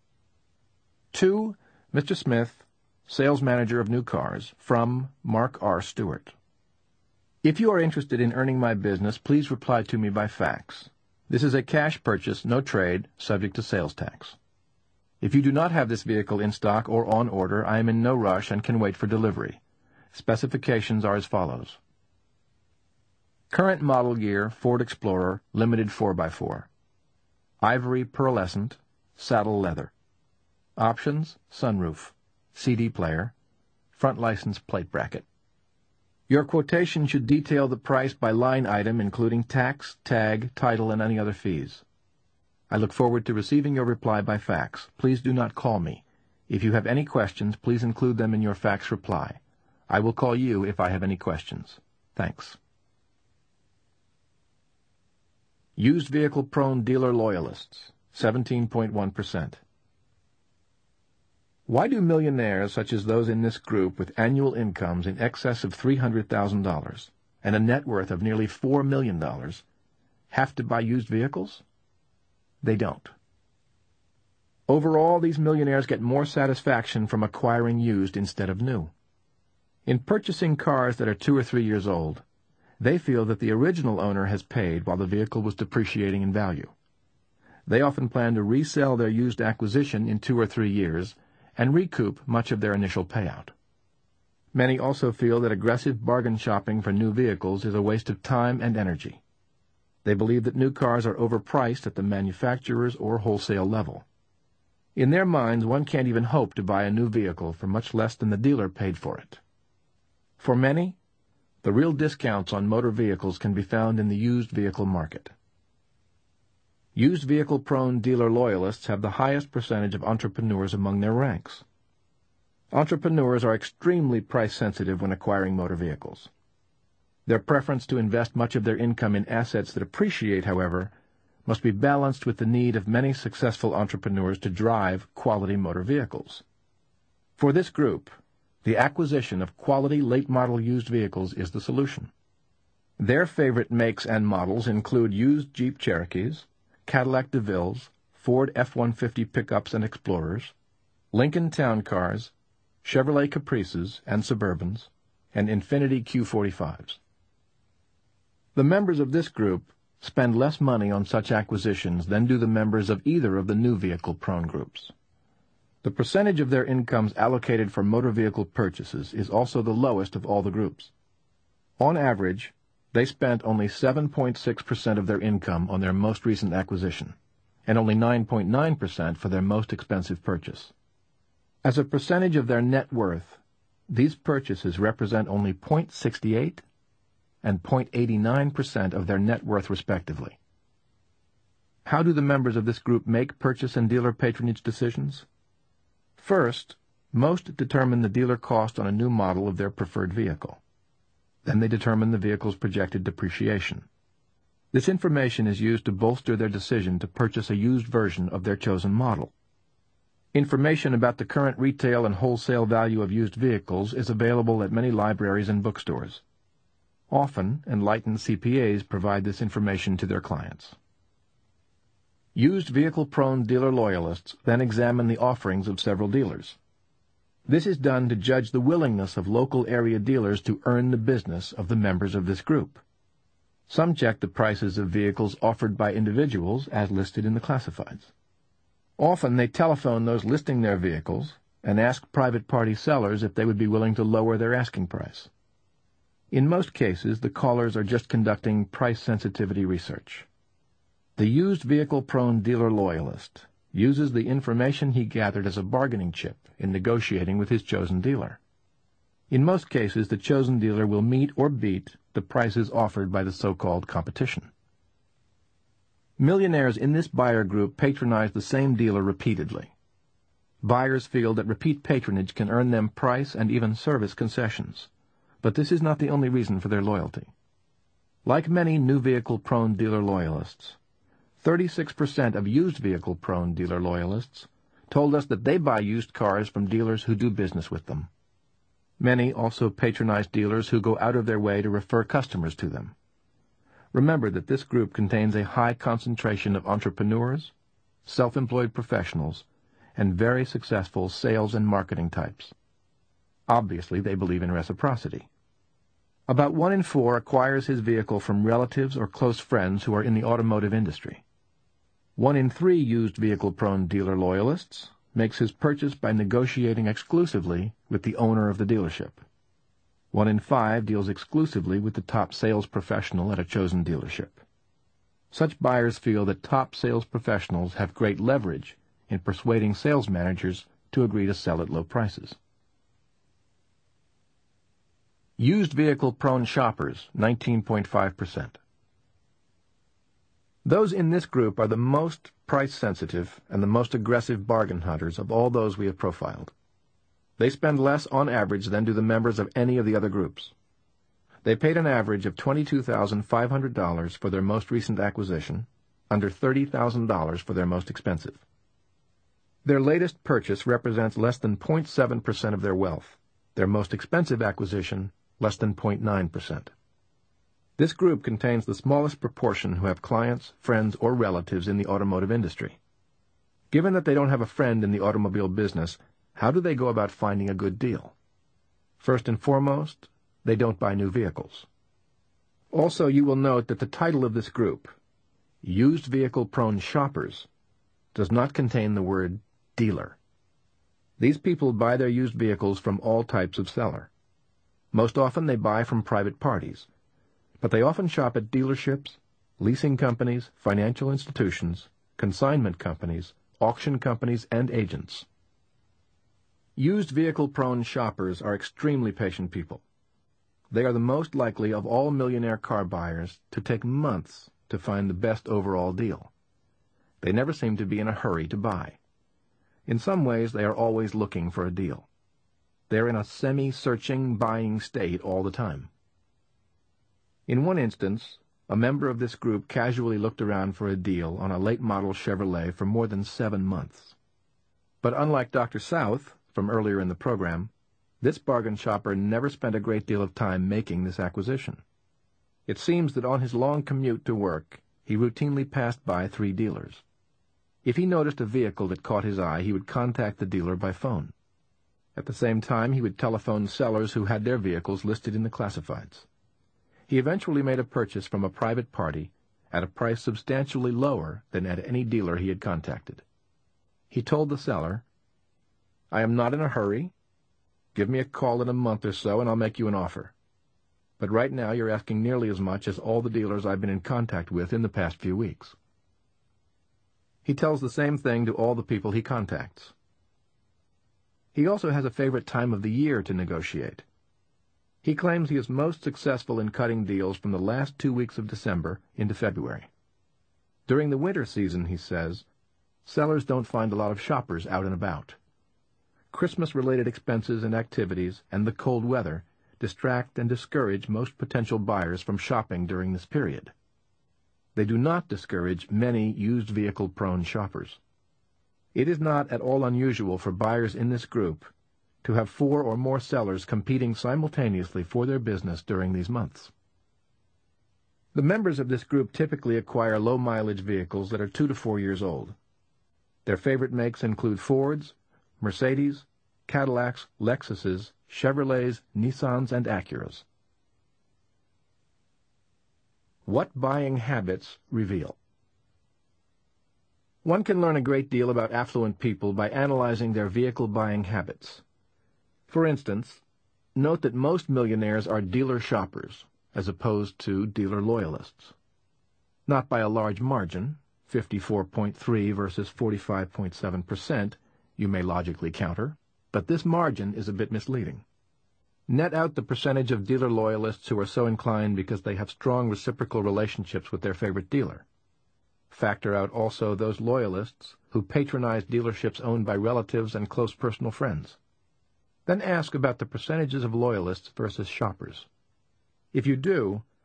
To Mister Smith, Sales Manager of New Cars, from Mark R. Stewart. If you are interested in earning my business, please reply to me by fax. This is a cash purchase, no trade, subject to sales tax. If you do not have this vehicle in stock or on order, I am in no rush and can wait for delivery. Specifications are as follows. Current model year Ford Explorer, limited four by four. Ivory pearlescent, saddle leather. Options, sunroof, C D player, front license plate bracket. Your quotation should detail the price by line item, including tax, tag, title, and any other fees. I look forward to receiving your reply by fax. Please do not call me. If you have any questions, please include them in your fax reply. I will call you if I have any questions. Thanks. Used vehicle-prone dealer loyalists, seventeen point one percent. Why do millionaires such as those in this group with annual incomes in excess of three hundred thousand dollars and a net worth of nearly four million dollars have to buy used vehicles? They don't. Overall, these millionaires get more satisfaction from acquiring used instead of new. In purchasing cars that are two or three years old, they feel that the original owner has paid while the vehicle was depreciating in value. They often plan to resell their used acquisition in two or three years and recoup much of their initial payout. Many also feel that aggressive bargain shopping for new vehicles is a waste of time and energy. They believe that new cars are overpriced at the manufacturer's or wholesale level. In their minds, one can't even hope to buy a new vehicle for much less than the dealer paid for it. For many, the real discounts on motor vehicles can be found in the used vehicle market. Used vehicle-prone dealer loyalists have the highest percentage of entrepreneurs among their ranks. Entrepreneurs are extremely price-sensitive when acquiring motor vehicles. Their preference to invest much of their income in assets that appreciate, however, must be balanced with the need of many successful entrepreneurs to drive quality motor vehicles. For this group, the acquisition of quality late-model used vehicles is the solution. Their favorite makes and models include used Jeep Cherokees, Cadillac DeVilles, Ford F one fifty pickups and Explorers, Lincoln Town Cars, Chevrolet Caprices and Suburbans, and Infiniti Q forty-fives. The members of this group spend less money on such acquisitions than do the members of either of the new vehicle-prone groups. The percentage of their incomes allocated for motor vehicle purchases is also the lowest of all the groups. On average, they spent only seven point six percent of their income on their most recent acquisition, and only nine point nine percent for their most expensive purchase. As a percentage of their net worth, these purchases represent only zero point six eight and zero point eight nine percent of their net worth respectively. How do the members of this group make purchase and dealer patronage decisions? First, most determine the dealer cost on a new model of their preferred vehicle. Then they determine the vehicle's projected depreciation. This information is used to bolster their decision to purchase a used version of their chosen model. Information about the current retail and wholesale value of used vehicles is available at many libraries and bookstores. Often, enlightened C P As provide this information to their clients. Used vehicle-prone dealer loyalists then examine the offerings of several dealers. This is done to judge the willingness of local area dealers to earn the business of the members of this group. Some check the prices of vehicles offered by individuals as listed in the classifieds. Often they telephone those listing their vehicles and ask private party sellers if they would be willing to lower their asking price. In most cases, the callers are just conducting price sensitivity research. The used vehicle-prone dealer loyalist uses the information he gathered as a bargaining chip in negotiating with his chosen dealer. In most cases, the chosen dealer will meet or beat the prices offered by the so-called competition. Millionaires in this buyer group patronize the same dealer repeatedly. Buyers feel that repeat patronage can earn them price and even service concessions, but this is not the only reason for their loyalty. Like many new vehicle-prone dealer loyalists, thirty-six percent of used vehicle-prone dealer loyalists told us that they buy used cars from dealers who do business with them. Many also patronize dealers who go out of their way to refer customers to them. Remember that this group contains a high concentration of entrepreneurs, self-employed professionals, and very successful sales and marketing types. Obviously, they believe in reciprocity. About one in four acquires his vehicle from relatives or close friends who are in the automotive industry. One in three used vehicle-prone dealer loyalists makes his purchase by negotiating exclusively with the owner of the dealership. One in five deals exclusively with the top sales professional at a chosen dealership. Such buyers feel that top sales professionals have great leverage in persuading sales managers to agree to sell at low prices. Used vehicle-prone shoppers, nineteen point five percent. Those in this group are the most price-sensitive and the most aggressive bargain hunters of all those we have profiled. They spend less on average than do the members of any of the other groups. They paid an average of twenty-two thousand five hundred dollars for their most recent acquisition, under thirty thousand dollars for their most expensive. Their latest purchase represents less than zero point seven percent of their wealth. Their most expensive acquisition, less than zero point nine percent. This group contains the smallest proportion who have clients, friends, or relatives in the automotive industry. Given that they don't have a friend in the automobile business, how do they go about finding a good deal? First and foremost, they don't buy new vehicles. Also, you will note that the title of this group, Used Vehicle-Prone Shoppers, does not contain the word dealer. These people buy their used vehicles from all types of seller. Most often they buy from private parties, but they often shop at dealerships, leasing companies, financial institutions, consignment companies, auction companies, and agents. Used vehicle-prone shoppers are extremely patient people. They are the most likely of all millionaire car buyers to take months to find the best overall deal. They never seem to be in a hurry to buy. In some ways, they are always looking for a deal. They are in a semi-searching, buying state all the time. In one instance, a member of this group casually looked around for a deal on a late-model Chevrolet for more than seven months. But unlike Doctor South, from earlier in the program, this bargain shopper never spent a great deal of time making this acquisition. It seems that on his long commute to work, he routinely passed by three dealers. If he noticed a vehicle that caught his eye, he would contact the dealer by phone. At the same time, he would telephone sellers who had their vehicles listed in the classifieds. He eventually made a purchase from a private party at a price substantially lower than at any dealer he had contacted. He told the seller, "I am not in a hurry. Give me a call in a month or so and I'll make you an offer. But right now you're asking nearly as much as all the dealers I've been in contact with in the past few weeks." He tells the same thing to all the people he contacts. He also has a favorite time of the year to negotiate. He claims he is most successful in cutting deals from the last two weeks of December into February. During the winter season, he says, sellers don't find a lot of shoppers out and about. Christmas-related expenses and activities and the cold weather distract and discourage most potential buyers from shopping during this period. They do not discourage many used vehicle-prone shoppers. It is not at all unusual for buyers in this group to have four or more sellers competing simultaneously for their business during these months. The members of this group typically acquire low-mileage vehicles that are two to four years old. Their favorite makes include Fords, Mercedes, Cadillacs, Lexuses, Chevrolets, Nissans, and Acuras. What buying habits reveal? One can learn a great deal about affluent people by analyzing their vehicle buying habits. For instance, note that most millionaires are dealer shoppers, as opposed to dealer loyalists. Not by a large margin, fifty-four point three versus forty-five point seven percent, you may logically counter, but this margin is a bit misleading. Net out the percentage of dealer loyalists who are so inclined because they have strong reciprocal relationships with their favorite dealer. Factor out also those loyalists who patronize dealerships owned by relatives and close personal friends. Then ask about the percentages of loyalists versus shoppers. If you do,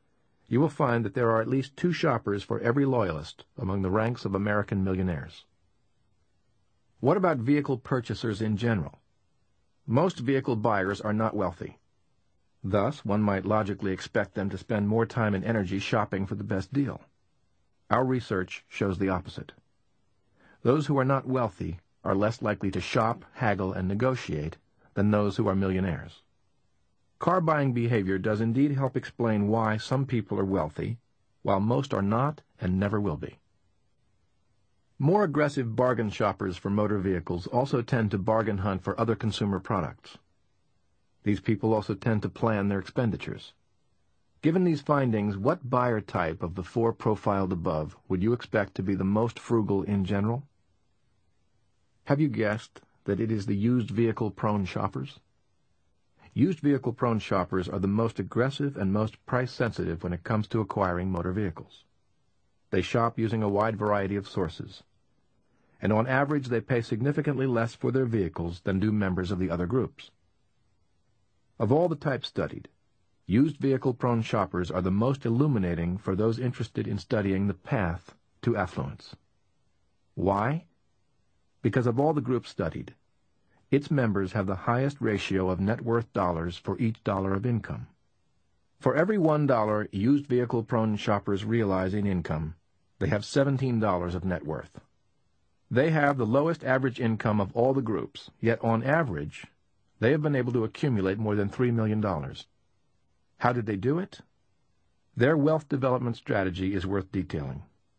you will find that there are at least two shoppers for every loyalist among the ranks of American millionaires. What about vehicle purchasers in general? Most vehicle buyers are not wealthy. Thus, one might logically expect them to spend more time and energy shopping for the best deal. Our research shows the opposite. Those who are not wealthy are less likely to shop, haggle, and negotiate than those who are millionaires. Car buying behavior does indeed help explain why some people are wealthy, while most are not and never will be. More aggressive bargain shoppers for motor vehicles also tend to bargain hunt for other consumer products. These people also tend to plan their expenditures. Given these findings, what buyer type of the four profiled above would you expect to be the most frugal in general? Have you guessed that it is the used vehicle-prone shoppers? Used vehicle-prone shoppers are the most aggressive and most price-sensitive when it comes to acquiring motor vehicles. They shop using a wide variety of sources, and on average they pay significantly less for their vehicles than do members of the other groups. Of all the types studied, used vehicle-prone shoppers are the most illuminating for those interested in studying the path to affluence. Why? Because of all the groups studied, its members have the highest ratio of net worth dollars for each dollar of income. For every one dollar used vehicle-prone shoppers realize in income, they have seventeen dollars of net worth. They have the lowest average income of all the groups, yet on average, they have been able to accumulate more than three million dollars. How did they do it? Their wealth development strategy is worth detailing.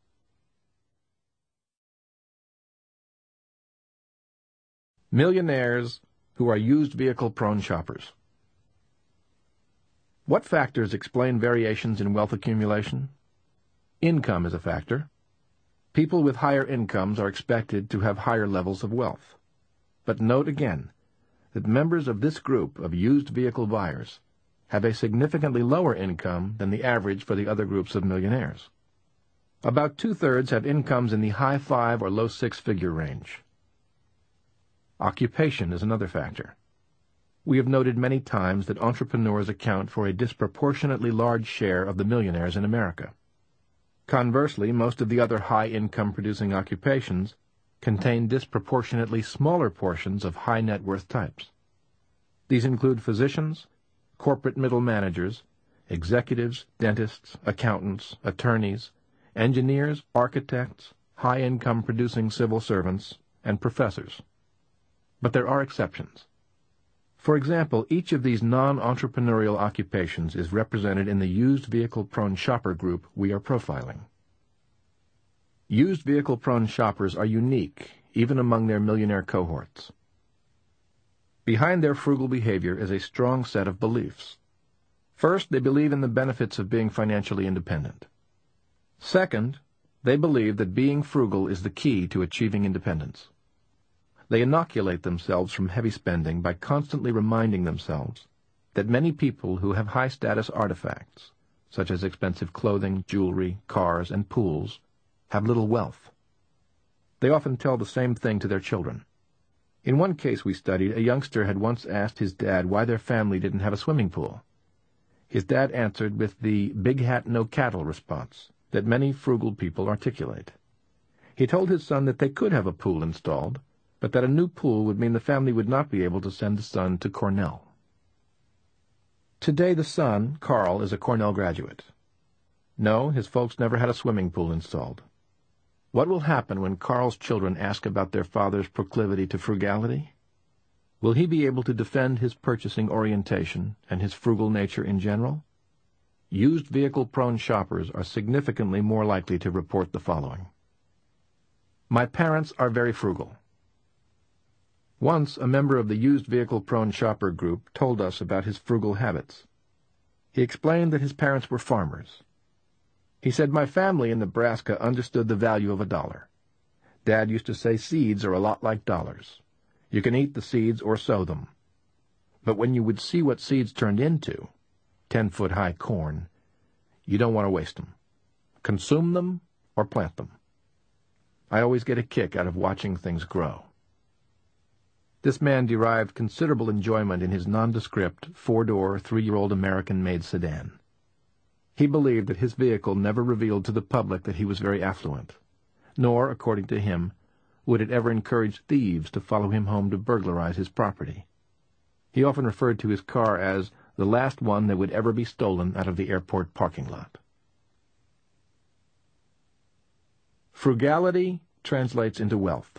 Millionaires who are used vehicle-prone shoppers. What factors explain variations in wealth accumulation? Income is a factor. People with higher incomes are expected to have higher levels of wealth. But note again that members of this group of used vehicle buyers have a significantly lower income than the average for the other groups of millionaires. About two-thirds have incomes in the high five or low six-figure range. Occupation is another factor. We have noted many times that entrepreneurs account for a disproportionately large share of the millionaires in America. Conversely, most of the other high-income producing occupations contain disproportionately smaller portions of high net worth types. These include physicians, corporate middle managers, executives, dentists, accountants, attorneys, engineers, architects, high-income producing civil servants, and professors. But there are exceptions. For example, each of these non-entrepreneurial occupations is represented in the used vehicle-prone shopper group we are profiling. Used vehicle-prone shoppers are unique, even among their millionaire cohorts. Behind their frugal behavior is a strong set of beliefs. First, they believe in the benefits of being financially independent. Second, they believe that being frugal is the key to achieving independence. They inoculate themselves from heavy spending by constantly reminding themselves that many people who have high-status artifacts, such as expensive clothing, jewelry, cars, and pools, have little wealth. They often tell the same thing to their children. In one case we studied, a youngster had once asked his dad why their family didn't have a swimming pool. His dad answered with the big hat no cattle response that many frugal people articulate. He told his son that they could have a pool installed, but that a new pool would mean the family would not be able to send the son to Cornell. Today the son, Carl, is a Cornell graduate. No, his folks never had a swimming pool installed. What will happen when Carl's children ask about their father's proclivity to frugality? Will he be able to defend his purchasing orientation and his frugal nature in general? Used vehicle-prone shoppers are significantly more likely to report the following. My parents are very frugal. Once, a member of the used vehicle-prone shopper group told us about his frugal habits. He explained that his parents were farmers. He said, "My family in Nebraska understood the value of a dollar. Dad used to say seeds are a lot like dollars. You can eat the seeds or sow them. But when you would see what seeds turned into, ten-foot-high corn, you don't want to waste them. Consume them or plant them. I always get a kick out of watching things grow." This man derived considerable enjoyment in his nondescript, four-door, three-year-old American-made sedan. He believed that his vehicle never revealed to the public that he was very affluent, nor, according to him, would it ever encourage thieves to follow him home to burglarize his property. He often referred to his car as the last one that would ever be stolen out of the airport parking lot. Frugality translates into wealth.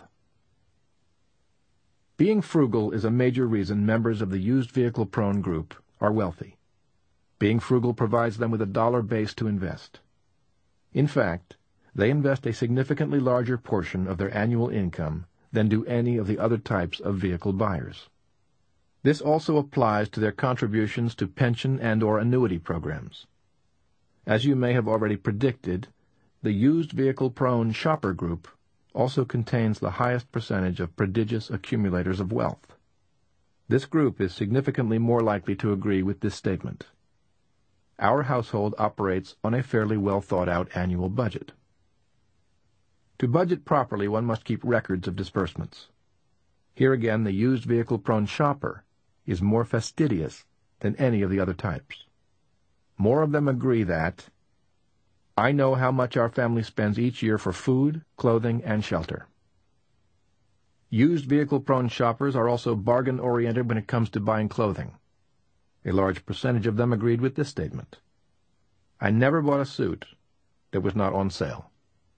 Being frugal is a major reason members of the used vehicle-prone group are wealthy. Being frugal provides them with a dollar base to invest. In fact, they invest a significantly larger portion of their annual income than do any of the other types of vehicle buyers. This also applies to their contributions to pension and or annuity programs. As you may have already predicted, the used vehicle-prone shopper group also contains the highest percentage of prodigious accumulators of wealth. This group is significantly more likely to agree with this statement. Our household operates on a fairly well-thought-out annual budget. To budget properly, one must keep records of disbursements. Here again, the used vehicle-prone shopper is more fastidious than any of the other types. More of them agree that, "I know how much our family spends each year for food, clothing, and shelter." Used vehicle-prone shoppers are also bargain-oriented when it comes to buying clothing. A large percentage of them agreed with this statement. "I never bought a suit that was not on sale."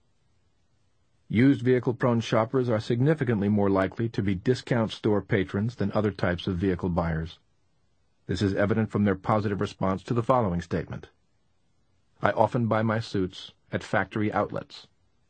Used vehicle-prone shoppers are significantly more likely to be discount store patrons than other types of vehicle buyers. This is evident from their positive response to the following statement. "I often buy my suits at factory outlets."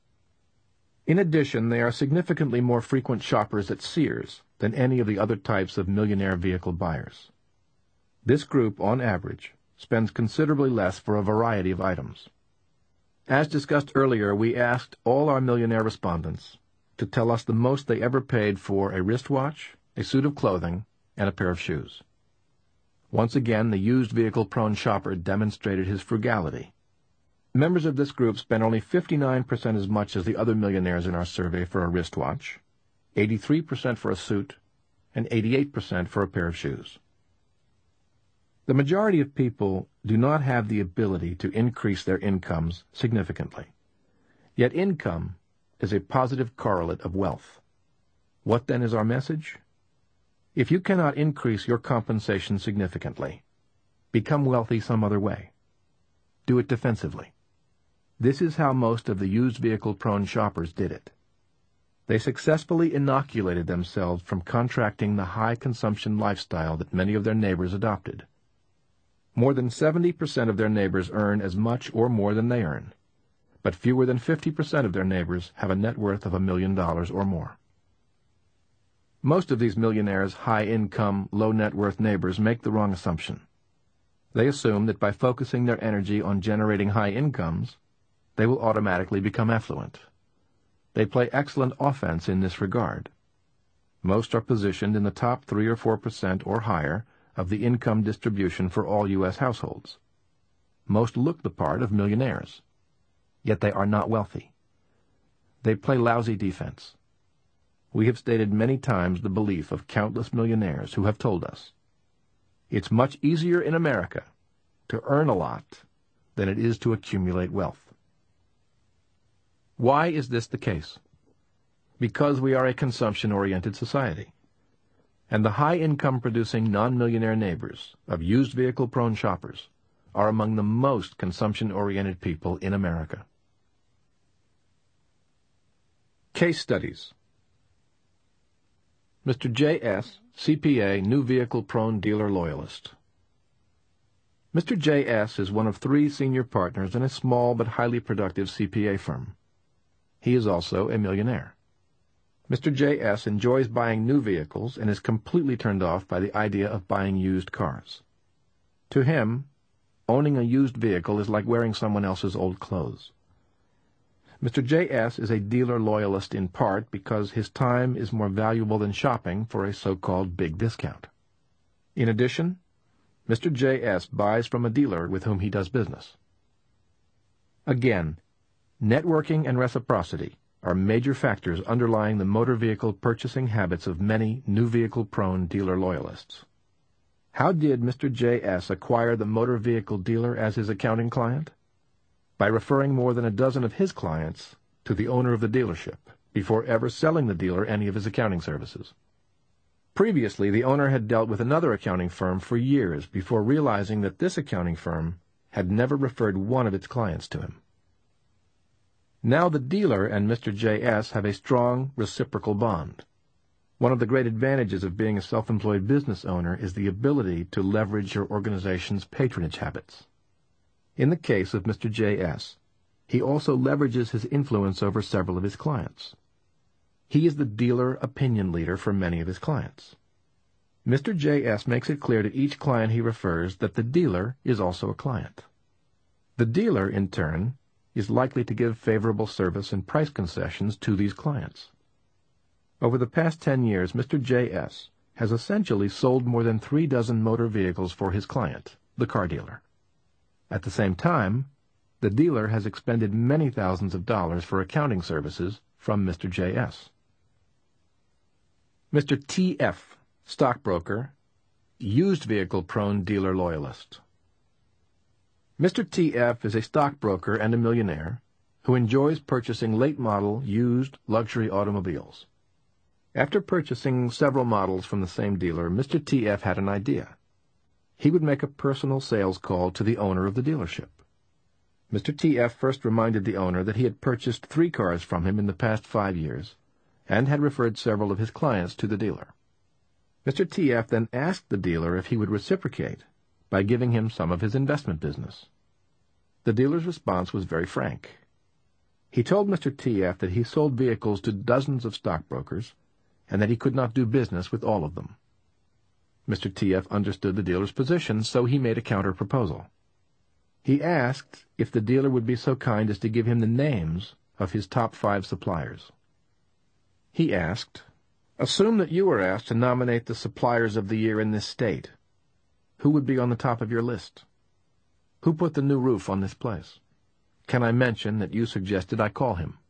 In addition, they are significantly more frequent shoppers at Sears than any of the other types of millionaire vehicle buyers. This group, on average, spends considerably less for a variety of items. As discussed earlier, we asked all our millionaire respondents to tell us the most they ever paid for a wristwatch, a suit of clothing, and a pair of shoes. Once again, the used vehicle-prone shopper demonstrated his frugality. Members of this group spent only fifty-nine percent as much as the other millionaires in our survey for a wristwatch, eighty-three percent for a suit, and eighty-eight percent for a pair of shoes. The majority of people do not have the ability to increase their incomes significantly. Yet income is a positive correlate of wealth. What then is our message? If you cannot increase your compensation significantly, become wealthy some other way. Do it defensively. This is how most of the used vehicle-prone shoppers did it. They successfully inoculated themselves from contracting the high-consumption lifestyle that many of their neighbors adopted. More than seventy percent of their neighbors earn as much or more than they earn, but fewer than fifty percent of their neighbors have a net worth of a million dollars or more. Most of these millionaires' high-income, low-net-worth neighbors make the wrong assumption. They assume that by focusing their energy on generating high incomes, they will automatically become affluent. They play excellent offense in this regard. Most are positioned in the top three or four percent or higher of the income distribution for all U S households. Most look the part of millionaires, yet they are not wealthy. They play lousy defense. We have stated many times the belief of countless millionaires who have told us, "It's much easier in America to earn a lot than it is to accumulate wealth." Why is this the case? Because we are a consumption-oriented society, and the high-income producing non-millionaire neighbors of used vehicle-prone shoppers are among the most consumption-oriented people in America. Case Studies. Mister J S, C P A, new vehicle-prone dealer loyalist. Mister J S is one of three senior partners in a small but highly productive C P A firm. He is also a millionaire. Mister J S enjoys buying new vehicles and is completely turned off by the idea of buying used cars. To him, owning a used vehicle is like wearing someone else's old clothes. Mister J S is a dealer loyalist in part because his time is more valuable than shopping for a so-called big discount. In addition, Mister J S buys from a dealer with whom he does business. Again, networking and reciprocity are major factors underlying the motor vehicle purchasing habits of many new vehicle-prone dealer loyalists. How did Mister J S acquire the motor vehicle dealer as his accounting client? By referring more than a dozen of his clients to the owner of the dealership before ever selling the dealer any of his accounting services. Previously, the owner had dealt with another accounting firm for years before realizing that this accounting firm had never referred one of its clients to him. Now the dealer and Mister J S have a strong reciprocal bond. One of the great advantages of being a self-employed business owner is the ability to leverage your organization's patronage habits. In the case of Mister J S, he also leverages his influence over several of his clients. He is the dealer opinion leader for many of his clients. Mister J S makes it clear to each client he refers that the dealer is also a client. The dealer, in turn, is likely to give favorable service and price concessions to these clients. Over the past ten years, Mister J S has essentially sold more than three dozen motor vehicles for his client, the car dealer. At the same time, the dealer has expended many thousands of dollars for accounting services from Mister J S. Mister T F, stockbroker, used vehicle-prone dealer loyalist. Mister T F is a stockbroker and a millionaire who enjoys purchasing late-model, used luxury automobiles. After purchasing several models from the same dealer, Mister T F had an idea. He would make a personal sales call to the owner of the dealership. Mister T F first reminded the owner that he had purchased three cars from him in the past five years and had referred several of his clients to the dealer. Mister T F then asked the dealer if he would reciprocate by giving him some of his investment business. The dealer's response was very frank. He told Mister T F that he sold vehicles to dozens of stockbrokers and that he could not do business with all of them. Mister T F understood the dealer's position, so he made a counter-proposal. He asked if the dealer would be so kind as to give him the names of his top five suppliers. He asked, "Assume that you were asked to nominate the suppliers of the year in this state. Who would be on the top of your list? Who put the new roof on this place? Can I mention that you suggested I call him?"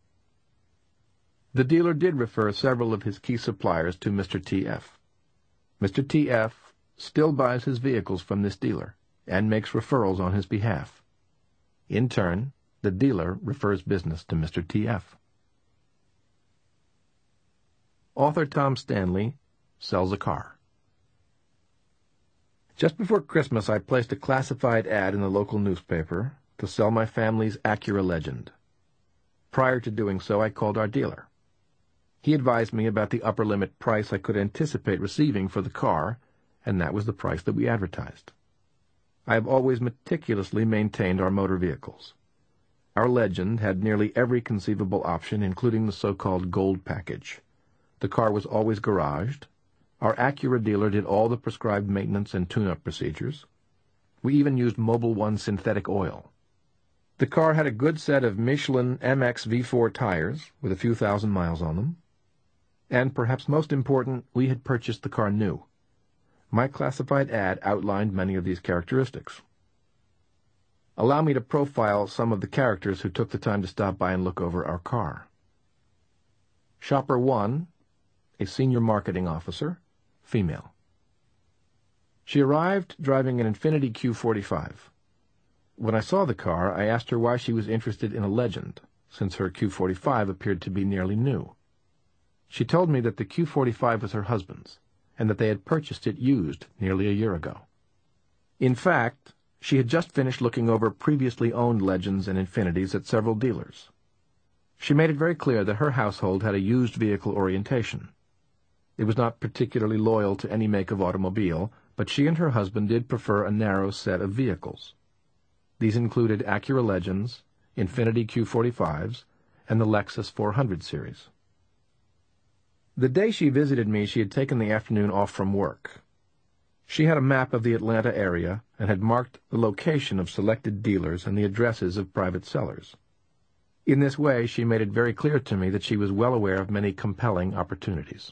The dealer did refer several of his key suppliers to Mister T F. Mister T F still buys his vehicles from this dealer and makes referrals on his behalf. In turn, the dealer refers business to Mister T F. Author Tom Stanley sells a car. Just before Christmas, I placed a classified ad in the local newspaper to sell my family's Acura Legend. Prior to doing so, I called our dealer. He advised me about the upper limit price I could anticipate receiving for the car, and that was the price that we advertised. I have always meticulously maintained our motor vehicles. Our Legend had nearly every conceivable option, including the so-called gold package. The car was always garaged. Our Acura dealer did all the prescribed maintenance and tune-up procedures. We even used Mobil One synthetic oil. The car had a good set of Michelin M X V four tires with a few thousand miles on them. And perhaps most important, we had purchased the car new. My classified ad outlined many of these characteristics. Allow me to profile some of the characters who took the time to stop by and look over our car. Shopper one, a senior marketing officer, female. She arrived driving an Infiniti Q forty-five. When I saw the car, I asked her why she was interested in a Legend, since her Q forty-five appeared to be nearly new. She told me that the Q forty-five was her husband's, and that they had purchased it used nearly a year ago. In fact, she had just finished looking over previously owned Legends and Infinitis at several dealers. She made it very clear that her household had a used vehicle orientation. It was not particularly loyal to any make of automobile, but she and her husband did prefer a narrow set of vehicles. These included Acura Legends, Infiniti Q forty-fives, and the Lexus four hundred series. The day she visited me, she had taken the afternoon off from work. She had a map of the Atlanta area and had marked the location of selected dealers and the addresses of private sellers. In this way, she made it very clear to me that she was well aware of many compelling opportunities.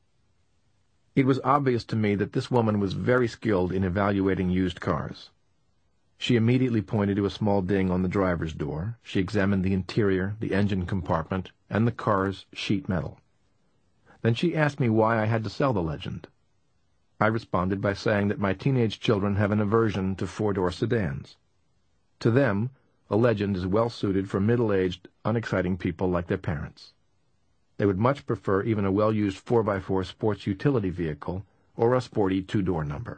It was obvious to me that this woman was very skilled in evaluating used cars. She immediately pointed to a small ding on the driver's door. She examined the interior, the engine compartment, and the car's sheet metal. Then she asked me why I had to sell the Legend. I responded by saying that my teenage children have an aversion to four-door sedans. To them, a Legend is well-suited for middle-aged, unexciting people like their parents. They would much prefer even a well-used four by four sports utility vehicle or a sporty two-door number.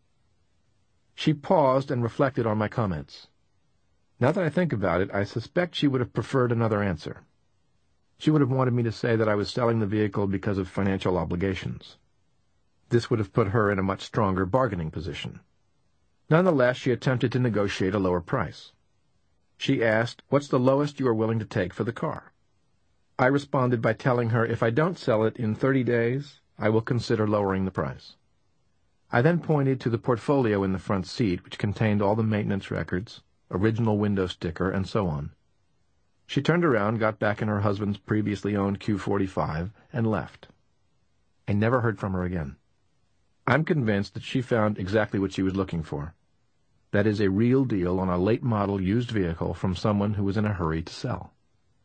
She paused and reflected on my comments. Now that I think about it, I suspect she would have preferred another answer. She would have wanted me to say that I was selling the vehicle because of financial obligations. This would have put her in a much stronger bargaining position. Nonetheless, she attempted to negotiate a lower price. She asked, "What's the lowest you are willing to take for the car?" I responded by telling her if I don't sell it in thirty days, I will consider lowering the price. I then pointed to the portfolio in the front seat, which contained all the maintenance records, original window sticker, and so on. She turned around, got back in her husband's previously owned Q forty-five, and left. I never heard from her again. I'm convinced that she found exactly what she was looking for. That is a real deal on a late-model used vehicle from someone who was in a hurry to sell.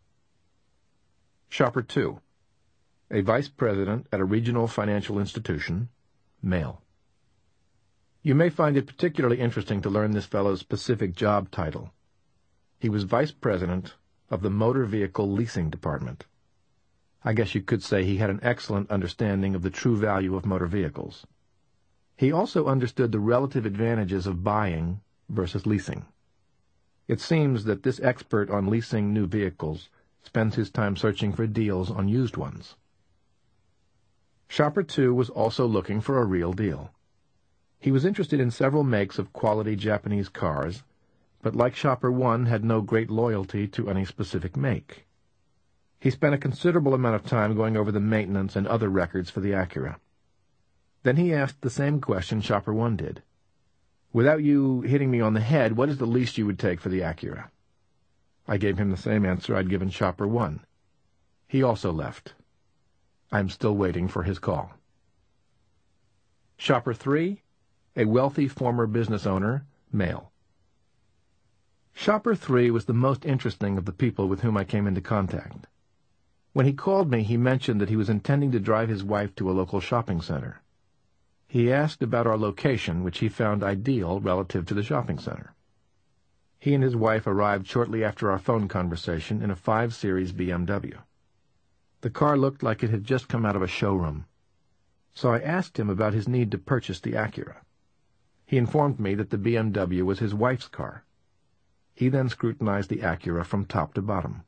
Shopper two. A vice president at a regional financial institution, male. You may find it particularly interesting to learn this fellow's specific job title. He was vice president of the motor vehicle leasing department. I guess you could say he had an excellent understanding of the true value of motor vehicles. He also understood the relative advantages of buying versus leasing. It seems that this expert on leasing new vehicles spends his time searching for deals on used ones. Shopper two was also looking for a real deal. He was interested in several makes of quality Japanese cars, but like Shopper one had no great loyalty to any specific make. He spent a considerable amount of time going over the maintenance and other records for the Acura. Then he asked the same question Shopper one did. "Without you hitting me on the head, what is the least you would take for the Acura?" I gave him the same answer I'd given Shopper one. He also left. I'm still waiting for his call. Shopper three, a wealthy former business owner, male. Shopper three was the most interesting of the people with whom I came into contact. When he called me, he mentioned that he was intending to drive his wife to a local shopping center. He asked about our location, which he found ideal relative to the shopping center. He and his wife arrived shortly after our phone conversation in a five series B M W. The car looked like it had just come out of a showroom. So I asked him about his need to purchase the Acura. He informed me that the B M W was his wife's car. He then scrutinized the Acura from top to bottom.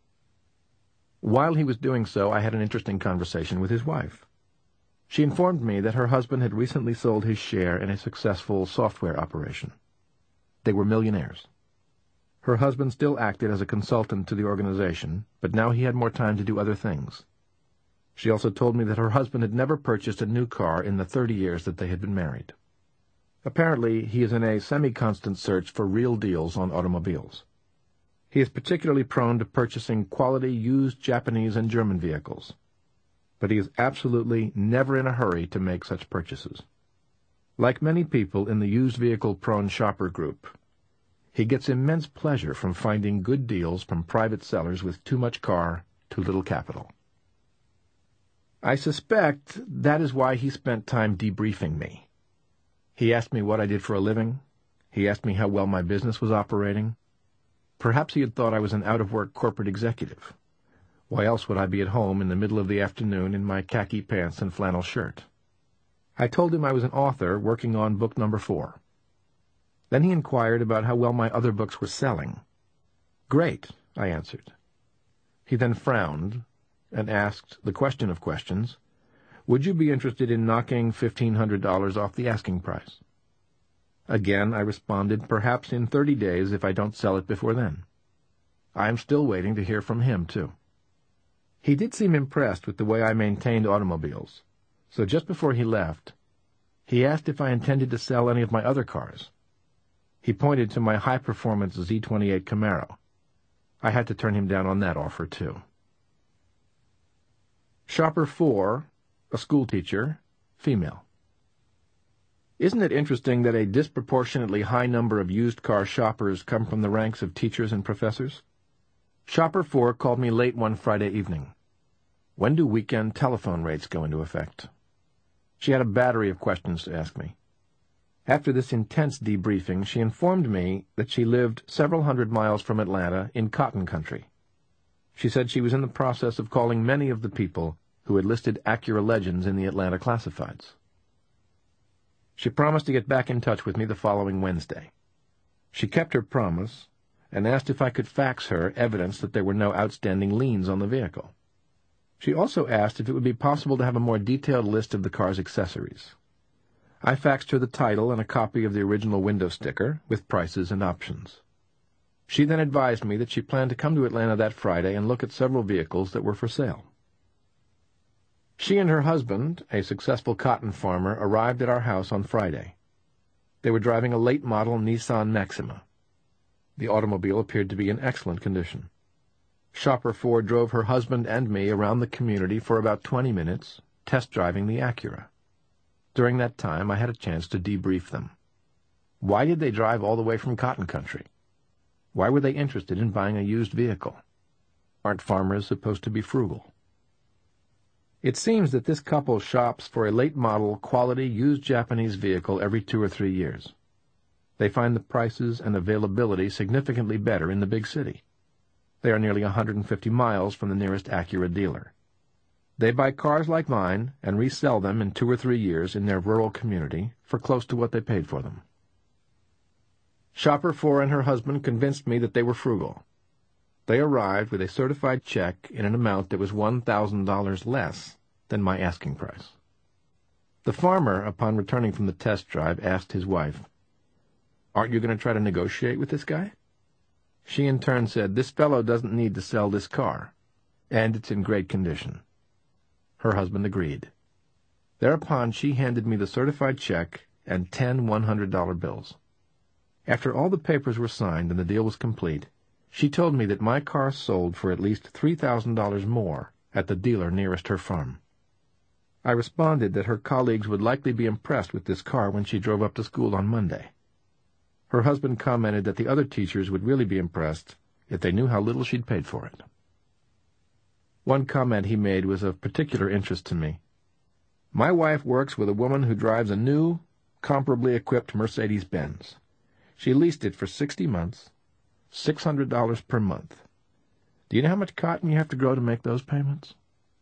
While he was doing so, I had an interesting conversation with his wife. She informed me that her husband had recently sold his share in a successful software operation. They were millionaires. Her husband still acted as a consultant to the organization, but now he had more time to do other things. She also told me that her husband had never purchased a new car in the thirty years that they had been married. Apparently, he is in a semi-constant search for real deals on automobiles. He is particularly prone to purchasing quality used Japanese and German vehicles, but he is absolutely never in a hurry to make such purchases. Like many people in the used vehicle-prone shopper group, he gets immense pleasure from finding good deals from private sellers with too much car, too little capital. I suspect that is why he spent time debriefing me. He asked me what I did for a living. He asked me how well my business was operating. Perhaps he had thought I was an out-of-work corporate executive. Why else would I be at home in the middle of the afternoon in my khaki pants and flannel shirt? I told him I was an author working on book number four. Then he inquired about how well my other books were selling. "Great," I answered. He then frowned and asked the question of questions, "Would you be interested in knocking fifteen hundred dollars off the asking price?" Again, I responded, "Perhaps in thirty days if I don't sell it before then." I am still waiting to hear from him, too. He did seem impressed with the way I maintained automobiles, so just before he left, he asked if I intended to sell any of my other cars. He pointed to my high-performance Z twenty-eight Camaro. I had to turn him down on that offer, too. Shopper four, a schoolteacher, female. Isn't it interesting that a disproportionately high number of used car shoppers come from the ranks of teachers and professors? Shopper four called me late one Friday evening. "When do weekend telephone rates go into effect?" She had a battery of questions to ask me. After this intense debriefing, she informed me that she lived several hundred miles from Atlanta in cotton country. She said she was in the process of calling many of the people who had listed Acura Legends in the Atlanta classifieds. She promised to get back in touch with me the following Wednesday. She kept her promise and asked if I could fax her evidence that there were no outstanding liens on the vehicle. She also asked if it would be possible to have a more detailed list of the car's accessories. I faxed her the title and a copy of the original window sticker with prices and options. She then advised me that she planned to come to Atlanta that Friday and look at several vehicles that were for sale. She and her husband, a successful cotton farmer, arrived at our house on Friday. They were driving a late-model Nissan Maxima. The automobile appeared to be in excellent condition. Shopper Ford drove her husband and me around the community for about twenty minutes, test-driving the Acura. During that time, I had a chance to debrief them. Why did they drive all the way from cotton country? Why were they interested in buying a used vehicle? Aren't farmers supposed to be frugal? It seems that this couple shops for a late-model, quality, used Japanese vehicle every two or three years. They find the prices and availability significantly better in the big city. They are nearly one hundred fifty miles from the nearest Acura dealer. They buy cars like mine and resell them in two or three years in their rural community for close to what they paid for them. Shopper Ford and her husband convinced me that they were frugal. They arrived with a certified check in an amount that was one thousand dollars less than my asking price. The farmer, upon returning from the test drive, asked his wife, "Aren't you going to try to negotiate with this guy?" She in turn said, "This fellow doesn't need to sell this car, and it's in great condition." Her husband agreed. Thereupon she handed me the certified check and ten one hundred dollar bills. After all the papers were signed and the deal was complete, she told me that my car sold for at least three thousand dollars more at the dealer nearest her farm. I responded that her colleagues would likely be impressed with this car when she drove up to school on Monday. Her husband commented that the other teachers would really be impressed if they knew how little she'd paid for it. One comment he made was of particular interest to me. "My wife works with a woman who drives a new, comparably equipped Mercedes-Benz. She leased it for sixty months, six hundred dollars per month. Do you know how much cotton you have to grow to make those payments?"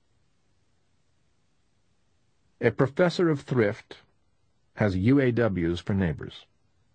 A professor of thrift has U A Ws for neighbors.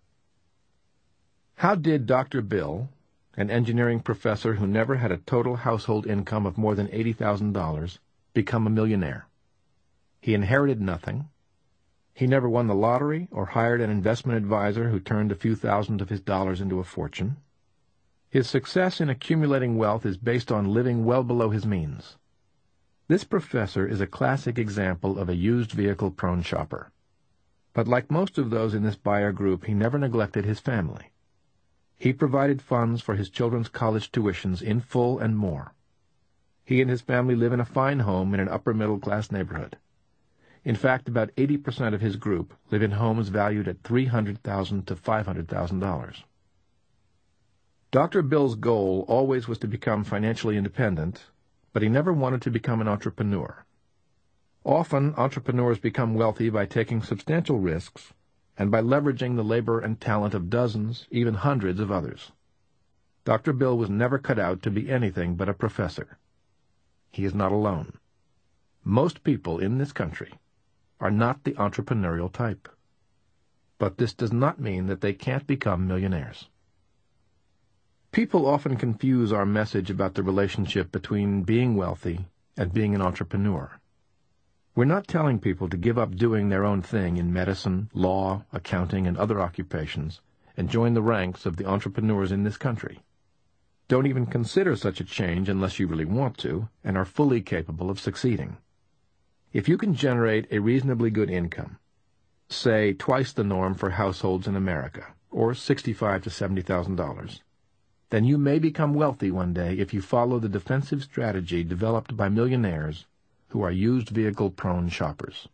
How did Doctor Bill, an engineering professor who never had a total household income of more than eighty thousand dollars, become a millionaire? He inherited nothing. He never won the lottery or hired an investment advisor who turned a few thousand of his dollars into a fortune. His success in accumulating wealth is based on living well below his means. This professor is a classic example of a used vehicle-prone shopper. But like most of those in this buyer group, he never neglected his family. He provided funds for his children's college tuitions in full and more. He and his family live in a fine home in an upper-middle-class neighborhood. In fact, about eighty percent of his group live in homes valued at three hundred thousand dollars to five hundred thousand dollars. Doctor Bill's goal always was to become financially independent, but he never wanted to become an entrepreneur. Often, entrepreneurs become wealthy by taking substantial risks and by leveraging the labor and talent of dozens, even hundreds of others. Doctor Bill was never cut out to be anything but a professor. He is not alone. Most people in this country are not the entrepreneurial type. But this does not mean that they can't become millionaires. People often confuse our message about the relationship between being wealthy and being an entrepreneur. We're not telling people to give up doing their own thing in medicine, law, accounting, and other occupations and join the ranks of the entrepreneurs in this country. Don't even consider such a change unless you really want to and are fully capable of succeeding. If you can generate a reasonably good income, say twice the norm for households in America, or sixty-five thousand to seventy thousand dollars, then you may become wealthy one day if you follow the defensive strategy developed by millionaires who are used vehicle-prone shoppers.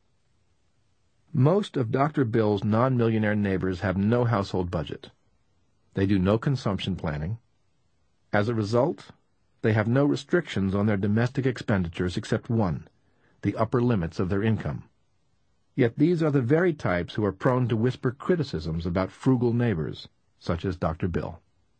Most of Doctor Bill's non-millionaire neighbors have no household budget. They do no consumption planning. As a result, they have no restrictions on their domestic expenditures except one, the upper limits of their income. Yet these are the very types who are prone to whisper criticisms about frugal neighbors, such as Doctor Bill.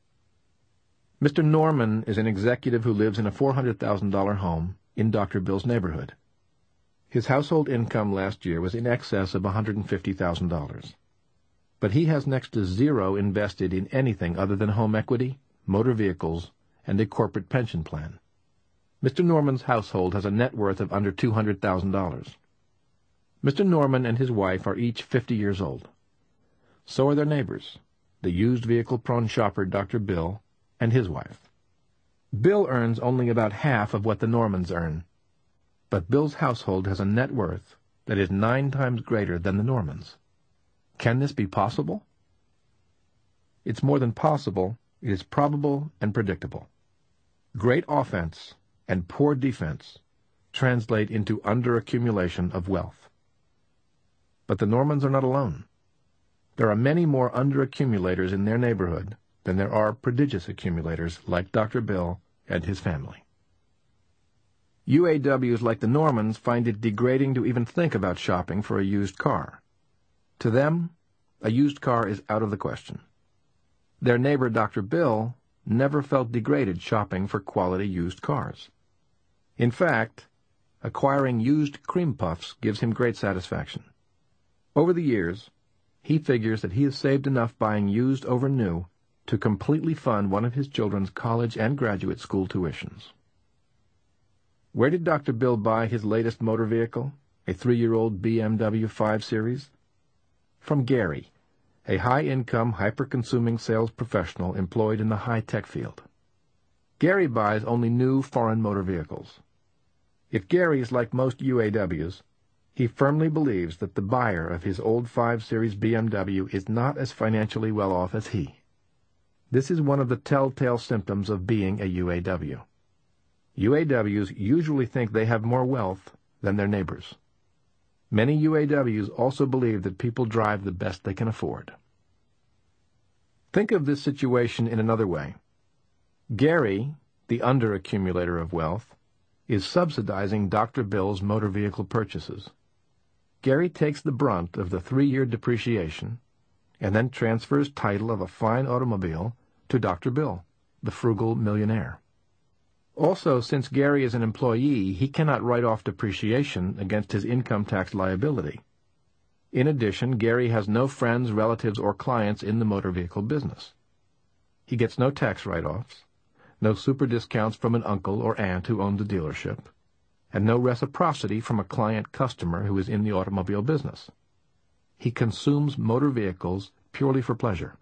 Mister Norman is an executive who lives in a four hundred thousand dollars home in Doctor Bill's neighborhood. His household income last year was in excess of one hundred fifty thousand dollars. But he has next to zero invested in anything other than home equity, motor vehicles, and a corporate pension plan. Mister Norman's household has a net worth of under two hundred thousand dollars. Mister Norman and his wife are each fifty years old. So are their neighbors, the used vehicle-prone shopper Doctor Bill and his wife. Bill earns only about half of what the Normans earn, but Bill's household has a net worth that is nine times greater than the Normans. Can this be possible? It's more than possible, it is probable and predictable. Great offense and poor defense translate into underaccumulation of wealth. But the Normans are not alone. There are many more underaccumulators in their neighborhood than there are prodigious accumulators like Doctor Bill and his family. U A Ws like the Normans find it degrading to even think about shopping for a used car. To them, a used car is out of the question. Their neighbor Doctor Bill never felt degraded shopping for quality used cars. In fact, acquiring used cream puffs gives him great satisfaction. Over the years, he figures that he has saved enough buying used over new to completely fund one of his children's college and graduate school tuitions. Where did Doctor Bill buy his latest motor vehicle, a three-year-old B M W five series? From Gary, a high-income, hyper-consuming sales professional employed in the high-tech field. Gary buys only new foreign motor vehicles. If Gary is like most U A Ws, he firmly believes that the buyer of his old five series B M W is not as financially well off as he. This is one of the telltale symptoms of being a U A W. U A Ws usually think they have more wealth than their neighbors. Many U A Ws also believe that people drive the best they can afford. Think of this situation in another way. Gary, the underaccumulator of wealth, is subsidizing Doctor Bill's motor vehicle purchases. Gary takes the brunt of the three-year depreciation and then transfers title of a fine automobile to Doctor Bill, the frugal millionaire. Also, since Gary is an employee, he cannot write off depreciation against his income tax liability. In addition, Gary has no friends, relatives, or clients in the motor vehicle business. He gets no tax write-offs, no super discounts from an uncle or aunt who owned the dealership, and no reciprocity from a client-customer who is in the automobile business. He consumes motor vehicles purely for pleasure.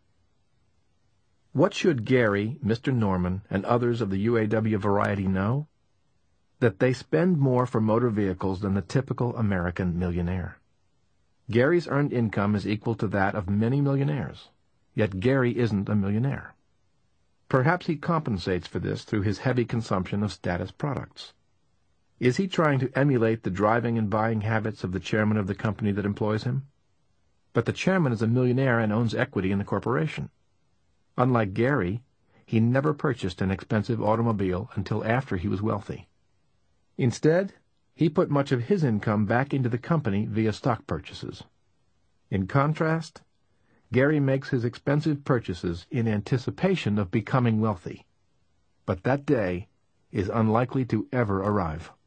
What should Gary, Mister Norman, and others of the U A W variety know? That they spend more for motor vehicles than the typical American millionaire. Gary's earned income is equal to that of many millionaires, yet Gary isn't a millionaire. Perhaps he compensates for this through his heavy consumption of status products. Is he trying to emulate the driving and buying habits of the chairman of the company that employs him? But the chairman is a millionaire and owns equity in the corporation. Unlike Gary, he never purchased an expensive automobile until after he was wealthy. Instead, he put much of his income back into the company via stock purchases. In contrast, Gary makes his expensive purchases in anticipation of becoming wealthy. But that day is unlikely to ever arrive.